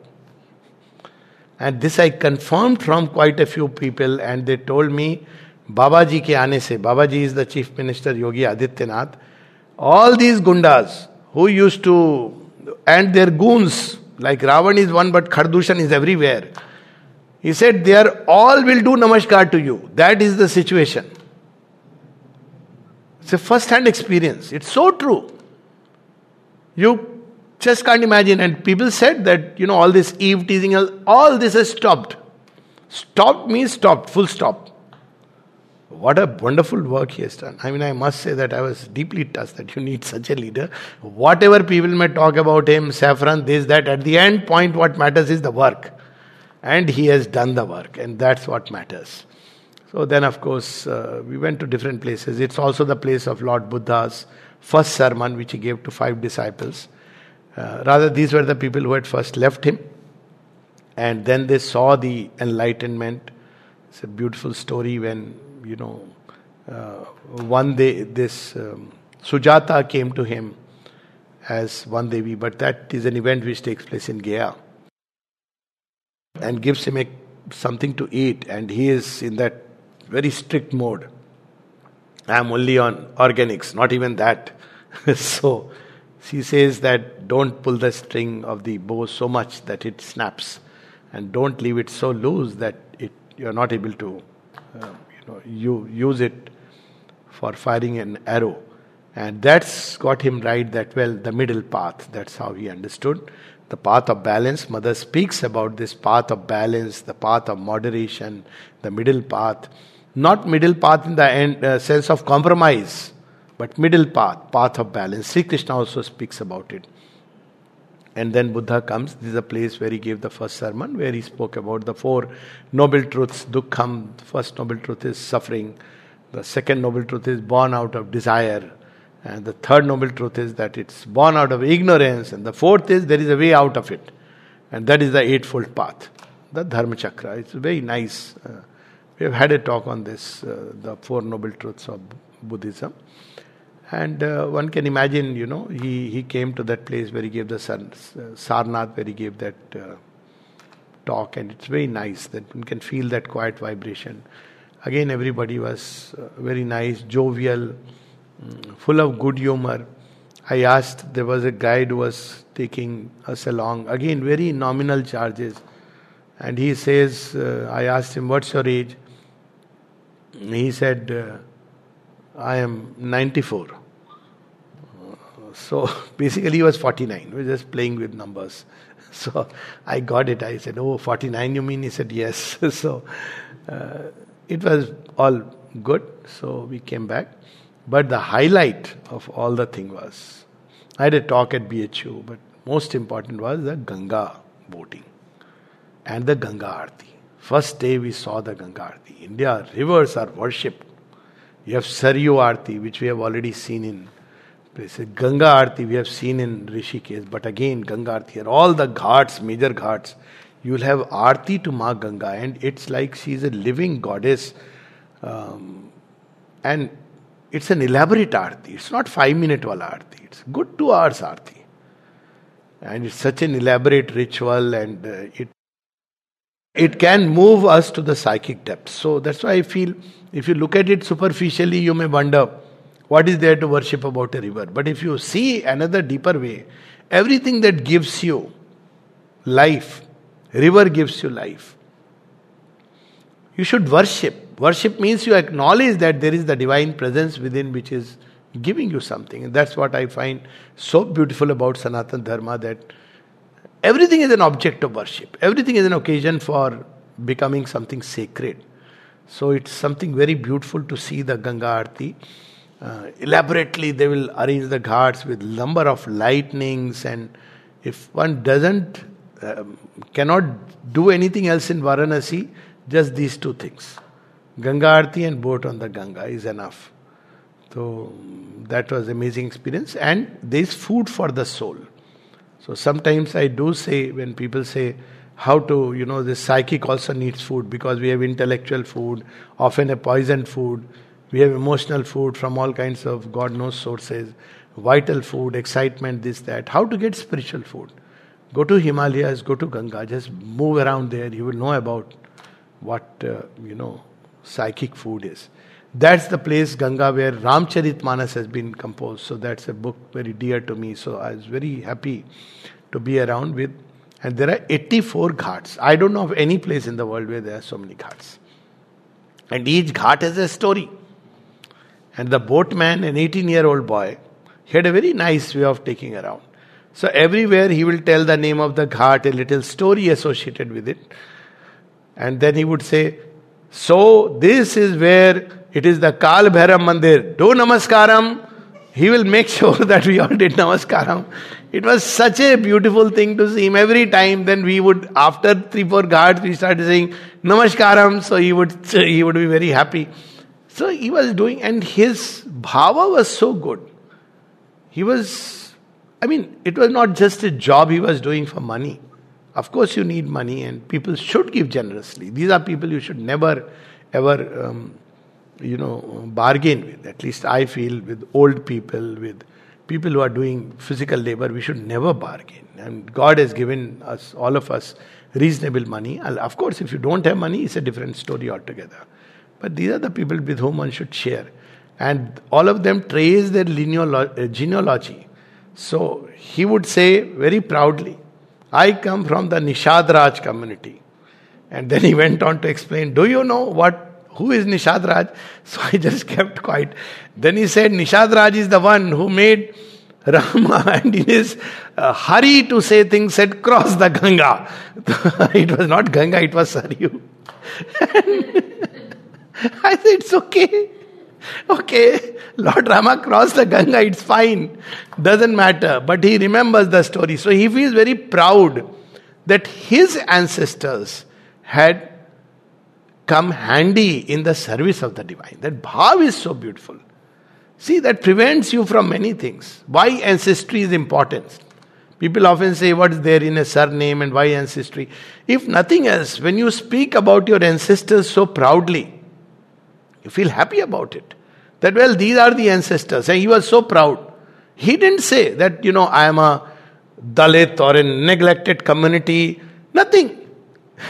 And this I confirmed from quite a few people, and they told me, Babaji ke aane se, Babaji is the Chief Minister Yogi Adityanath, all these gundas who used to, and their goons, like Ravan is one but Khardushan is everywhere. He said, they are all will do namaskar to you. That is the situation. It's a first-hand experience. It's so true. You just can't imagine. And people said that, you know, all this Eve teasing, all this has stopped. Stopped means stopped, full stop. What a wonderful work he has done. I mean, I must say that I was deeply touched that you need such a leader. Whatever people may talk about him, saffron, this, that, at the end point what matters is the work. And he has done the work, and that's what matters. So then, of course, uh, we went to different places. It's also the place of Lord Buddha's first sermon, which he gave to five disciples. Uh, rather, these were the people who had first left him. And then they saw the enlightenment. It's a beautiful story when, you know, uh, one day this um, Sujata came to him as one Devi, but that is an event which takes place in Gaya. And gives him a, something to eat, and he is in that very strict mode. I am only on organics, not even that. So she says that don't pull the string of the bow so much that it snaps, and don't leave it so loose that it you are not able to uh, you know you use it for firing an arrow. And that's got him right, that well, the middle path, that's how he understood. The path of balance. Mother speaks about this path of balance, the path of moderation, the middle path. Not middle path in the end, uh, sense of compromise, but middle path, path of balance. Sri Krishna also speaks about it. And then Buddha comes. This is a place where he gave the first sermon, where he spoke about the four noble truths. Dukkham, the first noble truth is suffering. The second noble truth is born out of desire. And the third noble truth is that it's born out of ignorance. And the fourth is there is a way out of it. And that is the eightfold path, the Dharma Chakra. It's very nice. Uh, we have had a talk on this, uh, the four noble truths of Buddhism. And uh, one can imagine, you know, he, he came to that place where he gave the Sar- Sarnath, where he gave that uh, talk. And it's very nice that one can feel that quiet vibration. Again, everybody was uh, very nice, jovial, full of good humor. I asked, there was a guide who was taking us along, again very nominal charges. And he says, uh, I asked him, what's your age? He said, uh, I am ninety-four. So basically he was forty-nine. We were just playing with numbers. So I got it. I said, oh, forty-nine you mean? He said, yes. So uh, it was all good. So we came back. But the highlight of all the thing was, I had a talk at B H U, but most important was the Ganga boating and the Ganga Aarti. First day we saw the Ganga Aarti. India, rivers are worshipped. You have Saryu Aarti, which we have already seen in places. Ganga Aarti we have seen in Rishikesh, but again Ganga Aarti here. All the ghats, major ghats, you will have Aarti to Ma Ganga, and it's like she is a living goddess. Um, and it's an elaborate Aarti. It's not five minute wala Aarti. It's good two hours Aarti. And it's such an elaborate ritual, and uh, it it can move us to the psychic depths. So that's why I feel, if you look at it superficially, you may wonder, what is there to worship about a river? But if you see another deeper way, everything that gives you life, river gives you life. You should worship. Worship means you acknowledge that there is the divine presence within which is giving you something. And that's what I find so beautiful about Sanatana Dharma, that everything is an object of worship. Everything is an occasion for becoming something sacred. So it's something very beautiful to see the Ganga Aarti. Uh, elaborately they will arrange the ghats with number of lightnings, and if one doesn't, um, cannot do anything else in Varanasi, just these two things. Ganga Aarti and boat on the Ganga is enough. So that was amazing experience. And there is food for the soul. So sometimes I do say, when people say how to, you know, the psychic also needs food, because we have intellectual food, often a poisoned food, we have emotional food from all kinds of God knows sources, vital food, excitement, this, that. How to get spiritual food? Go to Himalayas, go to Ganga, just move around there, you will know about what, uh, you know, psychic food is. That's the place, Ganga, where Ramcharitmanas has been composed. So that's a book very dear to me. So I was very happy to be around with. And there are eighty-four ghats. I don't know of any place in the world where there are so many ghats. And each ghat has a story. And the boatman, an eighteen-year-old boy, he had a very nice way of taking around. So everywhere he will tell the name of the ghat, a little story associated with it. And then he would say, so this is where it is the Kal Bhairam Mandir. Do Namaskaram. He will make sure that we all did Namaskaram. It was such a beautiful thing to see him every time. Then we would, after three, four ghats, we started saying Namaskaram. So he would, he would be very happy. So he was doing, and his bhava was so good. He was, I mean, it was not just a job he was doing for money. Of course you need money, and people should give generously. These are people you should never, ever, um, you know, bargain with. At least I feel with old people, with people who are doing physical labor, we should never bargain. And God has given us, all of us, reasonable money. Of course, if you don't have money, it's a different story altogether. But these are the people with whom one should share. And all of them trace their lineolo- genealogy. So he would say very proudly, I come from the Nishad Raj community. And then he went on to explain, do you know what, who is Nishad Raj? So I just kept quiet. Then he said, Nishad Raj is the one who made Rama, and in his uh, hurry to say things, said, cross the Ganga. It was not Ganga, it was Saryu. I said, it's okay. Okay, Lord Rama crossed the Ganga, it's fine. Doesn't matter. But he remembers the story. So he feels very proud that his ancestors had come handy in the service of the divine. That bhav is so beautiful. See, that prevents you from many things. Why ancestry is important? People often say, what is there in a surname and why ancestry? If nothing else, when you speak about your ancestors so proudly, you feel happy about it. That, well, these are the ancestors. And he was so proud. He didn't say that, you know, I am a Dalit or a neglected community. Nothing.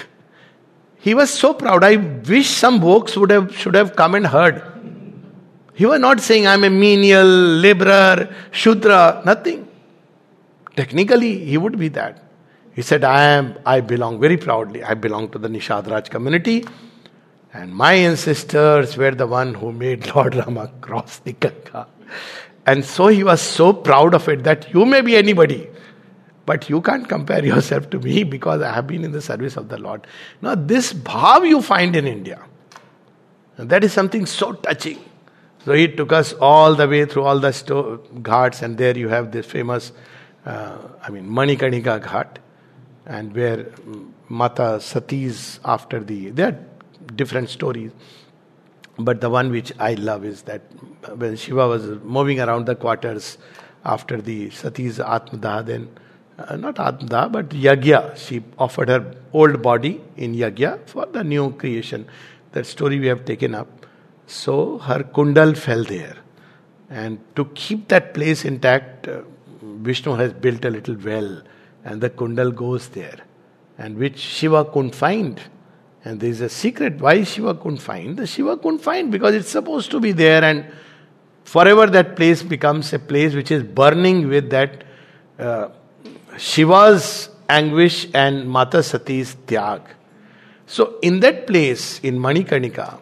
He was so proud. I wish some folks would have should have come and heard. He was not saying, I'm a menial, laborer, Shudra, nothing. Technically, he would be that. He said, I am, I belong, very proudly, I belong to the Nishad Raj community, and my ancestors were the one who made Lord Rama cross the Ganga. And so he was so proud of it that you may be anybody, but you can't compare yourself to me because I have been in the service of the Lord. Now this bhav you find in India. And that is something so touching. So he took us all the way through all the sto- ghats, and there you have this famous, uh, I mean, Manikarnika Ghat, and where Mata Sati's after the, there are different stories. But the one which I love is that when Shiva was moving around the quarters after the Sati's Atmadaha, then, uh, not Atmadaha, but Yagya, she offered her old body in Yagya for the new creation. That story we have taken up. So her kundal fell there. And to keep that place intact, uh, Vishnu has built a little well, and the kundal goes there, and which Shiva couldn't find. And there is a secret why Shiva couldn't find. The Shiva couldn't find because it's supposed to be there, and forever that place becomes a place which is burning with that uh, Shiva's anguish and Mata Sati's tyag. So in that place, in Manikarnika,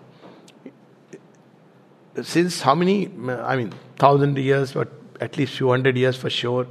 since how many, I mean, thousand years, but at least few hundred years for sure,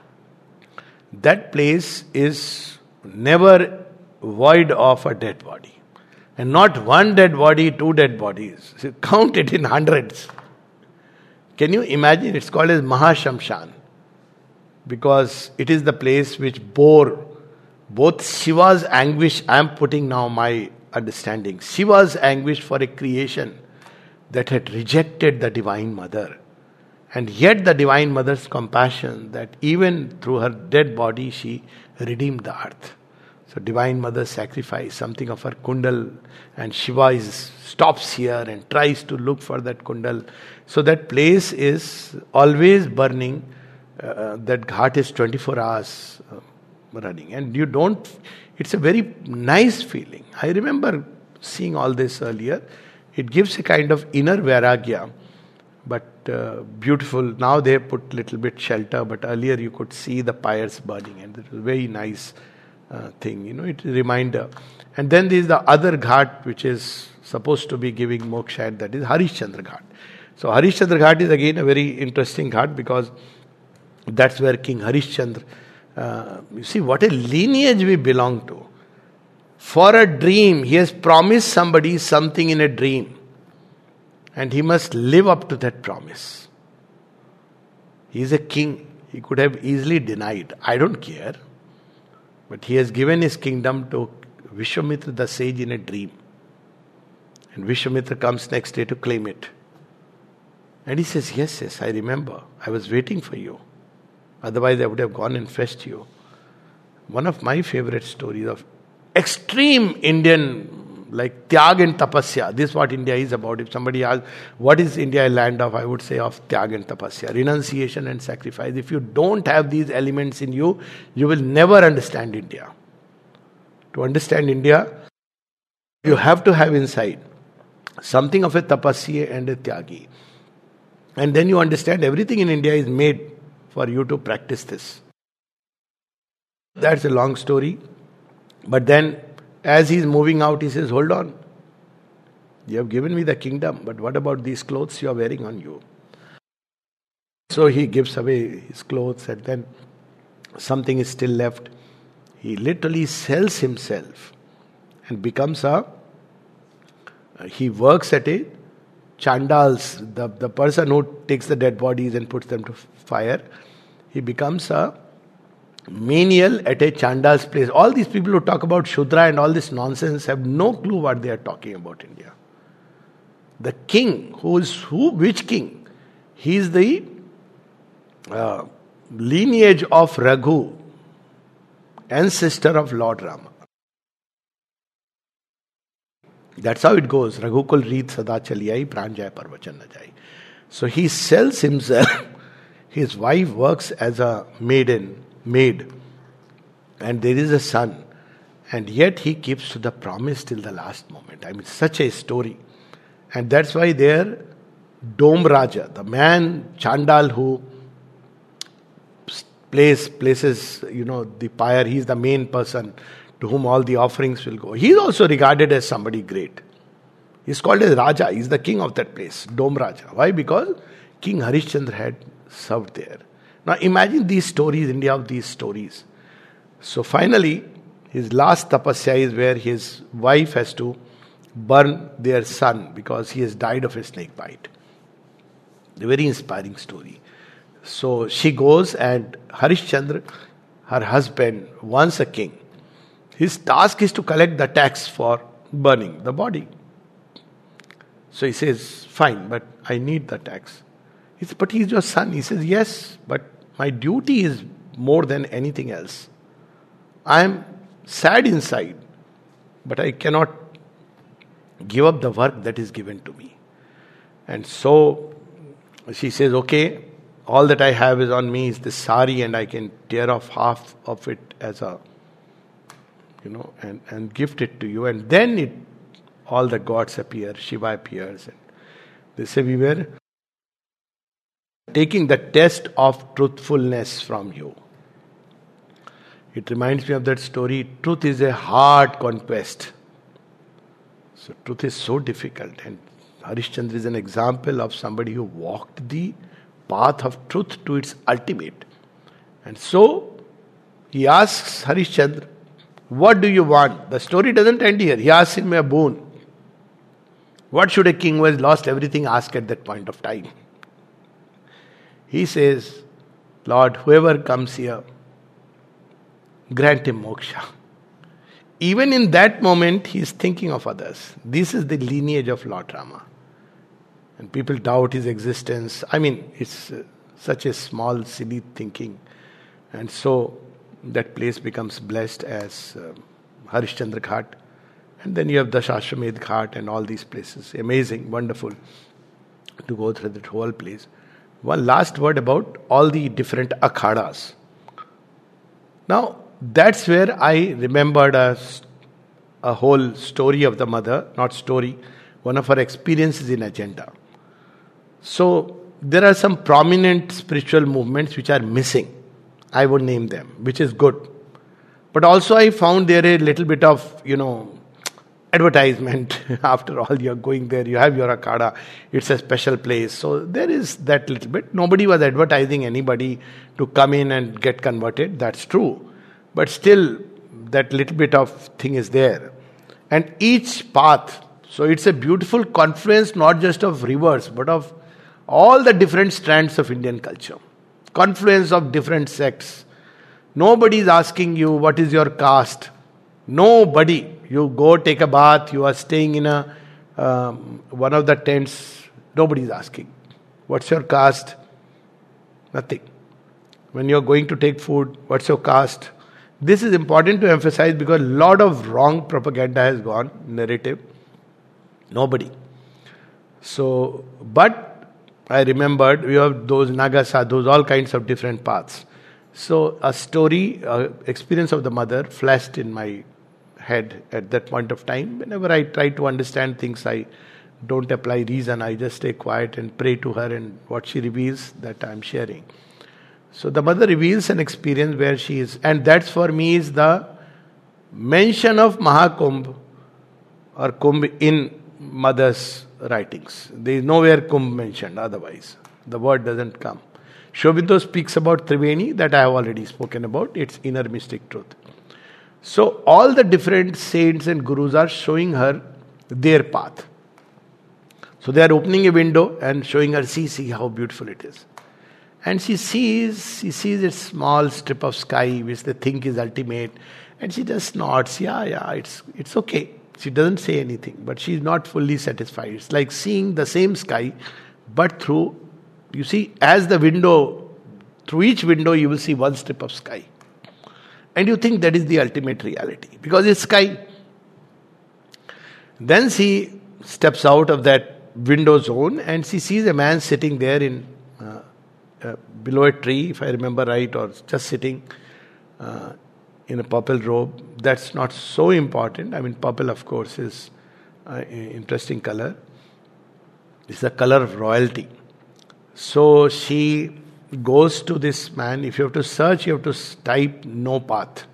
that place is never void of a dead body. And not one dead body, two dead bodies. So count it in hundreds. Can you imagine? It's called as Mahashamshan, because it is the place which bore both Shiva's anguish. I am putting now my understanding. Shiva's anguish for a creation that had rejected the Divine Mother. And yet the Divine Mother's compassion that even through her dead body she redeemed the earth. So Divine Mother sacrificed something of her kundal, and Shiva is, stops here and tries to look for that kundal. So that place is always burning. Uh, that ghat is twenty-four hours uh, running. And you don't, it's a very nice feeling. I remember seeing all this earlier. It gives a kind of inner vairagya, but uh, beautiful. Now they put little bit shelter, but earlier you could see the pyres burning, and it was very nice uh, thing. You know, it reminder. And then there is the other ghat which is supposed to be giving moksha, and that is Harishchandra Ghat. So Harishchandra Ghat is again a very interesting ghat because that's where King Harishchandra, uh, you see what a lineage we belong to. For a dream, he has promised somebody something in a dream, and he must live up to that promise. He is a king. He could have easily denied. I don't care. But he has given his kingdom to Vishwamitra the sage in a dream. And Vishwamitra comes next day to claim it. And he says, yes, yes, I remember. I was waiting for you. Otherwise I would have gone and fetched you. One of my favorite stories of extreme Indian, like Tyag and Tapasya. This is what India is about. If somebody asks, what is India a land of? I would say of Tyag and Tapasya. Renunciation and sacrifice. If you don't have these elements in you, you will never understand India. To understand India, you have to have inside something of a Tapasya and a Tyagi. And then you understand everything in India is made for you to practice this. That's a long story. But then, as he's moving out, he says, hold on. You have given me the kingdom, but what about these clothes you are wearing on you? So he gives away his clothes, and then something is still left. He literally sells himself and becomes a, he works at a Chandal's, the, the person who takes the dead bodies and puts them to fire. He becomes a menial at a Chandal's place. All these people who talk about Shudra and all this nonsense have no clue what they are talking about India. The king, who is who? Which king? He is the uh, lineage of Raghu, ancestor of Lord Rama. That's how it goes. Raghukul Reet Sada Chaliyai Pranjay Parvachan Najai. So he sells himself. His wife works as a maiden, maid. And there is a son. And yet he keeps to the promise till the last moment. I mean, such a story. And that's why there, Dome Raja, the man Chandal who place places, you know, the pyre, he's the main person to whom all the offerings will go. He's also regarded as somebody great. He's called as Raja, he's the king of that place, Dome Raja. Why? Because King Harishchandra had served there. Now imagine these stories, India of these stories. So finally, his last tapasya is where his wife has to burn their son because he has died of a snake bite. A very inspiring story. So she goes, and Harishchandra, her husband, once a king, his task is to collect the tax for burning the body. So he says, fine, but I need the tax. He says, but he's your son. He says, yes, but my duty is more than anything else. I am sad inside, but I cannot give up the work that is given to me. And so she says, okay, all that I have is on me is this sari, and I can tear off half of it as a, you know, and, and gift it to you. And then it, all the gods appear, Shiva appears. And they say, we were taking the test of truthfulness from you. It reminds me of that story, truth is a hard conquest. So truth is so difficult, and Harishchandra is an example of somebody who walked the path of truth to its ultimate. And so he asks Harishchandra, what do you want? The story doesn't end here. He asks him a boon. What should a king who has lost everything ask at that point of time? He says, Lord, whoever comes here, grant him moksha. Even in that moment, he is thinking of others. This is the lineage of Lord Rama. And people doubt his existence. I mean, it's uh, such a small, silly thinking. And so that place becomes blessed as uh, Harishchandra Ghat. And then you have Dashashwamedh Ghat and all these places. Amazing, wonderful to go through that whole place. One last word about all the different akhadas. Now, that's where I remembered a, a whole story of the mother, not story, one of her experiences in Agenda. So, there are some prominent spiritual movements which are missing. I would name them, which is good. But also I found there a little bit of, you know, advertisement. After all, you're going there, you have your akhada, it's a special place. So there is that little bit. Nobody was advertising anybody to come in and get converted, that's true. But still, that little bit of thing is there. And each path, so it's a beautiful confluence not just of rivers, but of all the different strands of Indian culture. Confluence of different sects. Nobody is asking you, what is your caste? Nobody. You go take a bath, you are staying in a um, one of the tents, nobody is asking. What's your caste? Nothing. When you are going to take food, what's your caste? This is important to emphasize because a lot of wrong propaganda has gone, narrative. Nobody. So, but I remembered, we have those Naga sadhus, all kinds of different paths. So a story, uh, experience of the mother flashed in my head at that point of time. Whenever I try to understand things, I don't apply reason, I just stay quiet and pray to her, and what she reveals, that I am sharing. So the mother reveals an experience where she is, and that's for me is the mention of Mahakumbh or Kumbh in mother's writings. There is nowhere Kumbh mentioned otherwise. The word doesn't come. Sri Aurobindo speaks about Triveni, that I have already spoken about, its inner mystic truth. So all the different saints and gurus are showing her their path. So they are opening a window and showing her, see, see how beautiful it is. And she sees, she sees a small strip of sky which they think is ultimate, and she just nods, yeah, yeah, it's it's okay. She doesn't say anything, but she's not fully satisfied. It's like seeing the same sky, but through, you see, as the window, through each window you will see one strip of sky. And you think that is the ultimate reality, because it's sky. Then she steps out of that window zone and she sees a man sitting there in uh, uh, below a tree, if I remember right, or just sitting uh, in a purple robe. That's not so important. I mean, purple, of course, is an interesting color. It's the color of royalty. So she goes to this man. If you have to search, you have to type no path.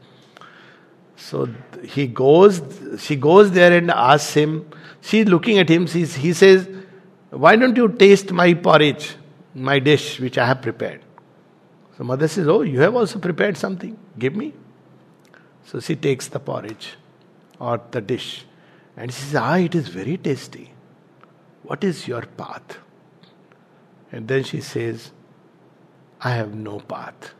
So he goes, she goes there and asks him, she's looking at him, she's, he says, why don't you taste my porridge, my dish which I have prepared? So mother says, oh, you have also prepared something, give me. So she takes the porridge or the dish and she says, ah, it is very tasty. What is your path? And then she says, I have no path.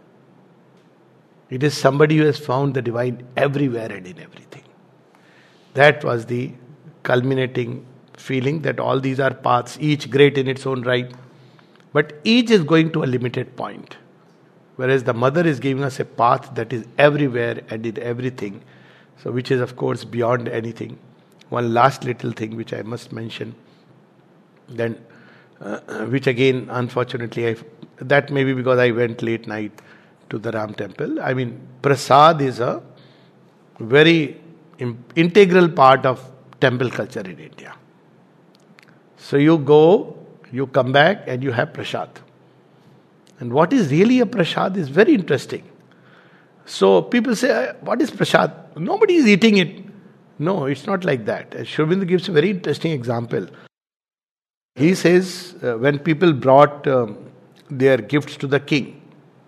It is somebody who has found the divine everywhere and in everything. That was the culminating feeling that all these are paths, each great in its own right. But each is going to a limited point. Whereas the mother is giving us a path that is everywhere and in everything. So which is of course beyond anything. One last little thing which I must mention. Then, uh, which again, unfortunately, I, that may be because I went late night to the Ram temple. I mean, prasad is a very im- integral part of temple culture in India. So you go, you come back and you have prasad. And what is really a prasad is very interesting. So people say, what is prasad? Nobody is eating it. No, it's not like that. Sri Aurobindo gives a very interesting example. He says, uh, when people brought um, their gifts to the king,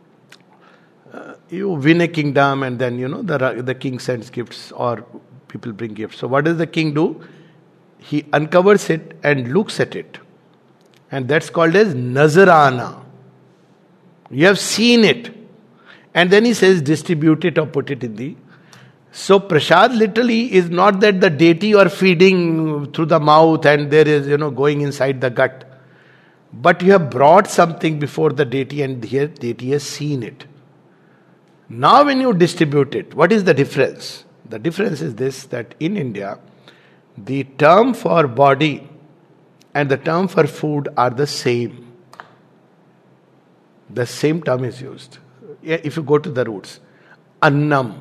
uh, you win a kingdom and then, you know, the, the king sends gifts or people bring gifts. So what does the king do? He uncovers it and looks at it. And that's called as Nazarana. You have seen it. And then he says, distribute it or put it in the... So prasad literally is not that the deity you are feeding through the mouth and there is, you know, going inside the gut. But you have brought something before the deity and here deity has seen it. Now when you distribute it, what is the difference? The difference is this, that in India, the term for body and the term for food are the same. The same term is used. If you go to the roots, annam.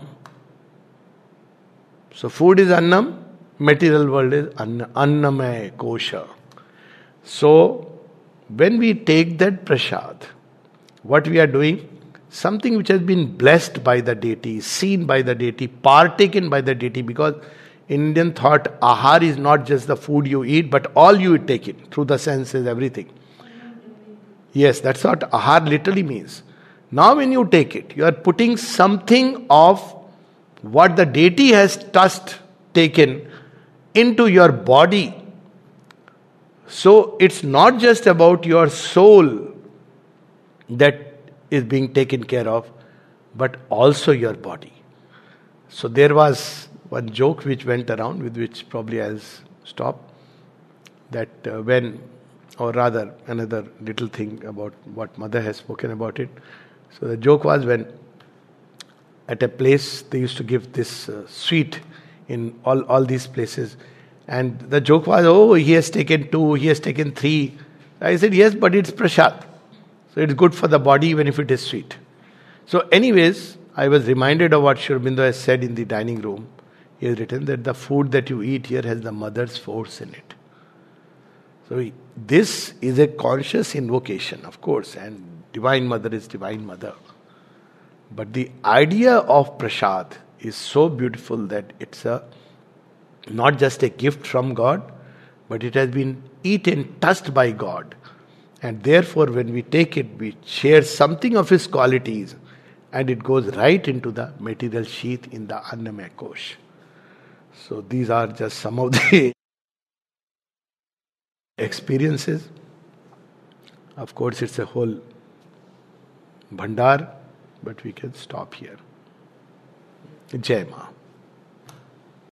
So food is annam, material world is anna, annamay kosha. So when we take that prasad, what we are doing? Something which has been blessed by the deity, seen by the deity, partaken by the deity, because in Indian thought, ahar is not just the food you eat, but all you take in, through the senses, everything. Yes, that's what ahar literally means. Now when you take it, you are putting something of what the deity has touched, taken into your body. So it's not just about your soul that is being taken care of, but also your body. So there was one joke which went around, with which probably I'll stop, that uh, when, or rather another little thing about what mother has spoken about it. So the joke was, when at a place they used to give this uh, sweet in all, all these places, and the joke was, oh, he has taken two, he has taken three. I said, yes, but it's prasad. So it's good for the body even if it is sweet. So anyways, I was reminded of what Sri Aurobindo has said in the dining room. He has written that the food that you eat here has the mother's force in it. So this is a conscious invocation, of course, and Divine Mother is Divine Mother. But the idea of prasad is so beautiful that it's a not just a gift from God, but it has been eaten, touched by God. And therefore, when we take it, we share something of His qualities, and it goes right into the material sheath in the Annamaya Kosh. So these are just some of the experiences. Of course, it's a whole bhandar, but we can stop here. Jai Ma.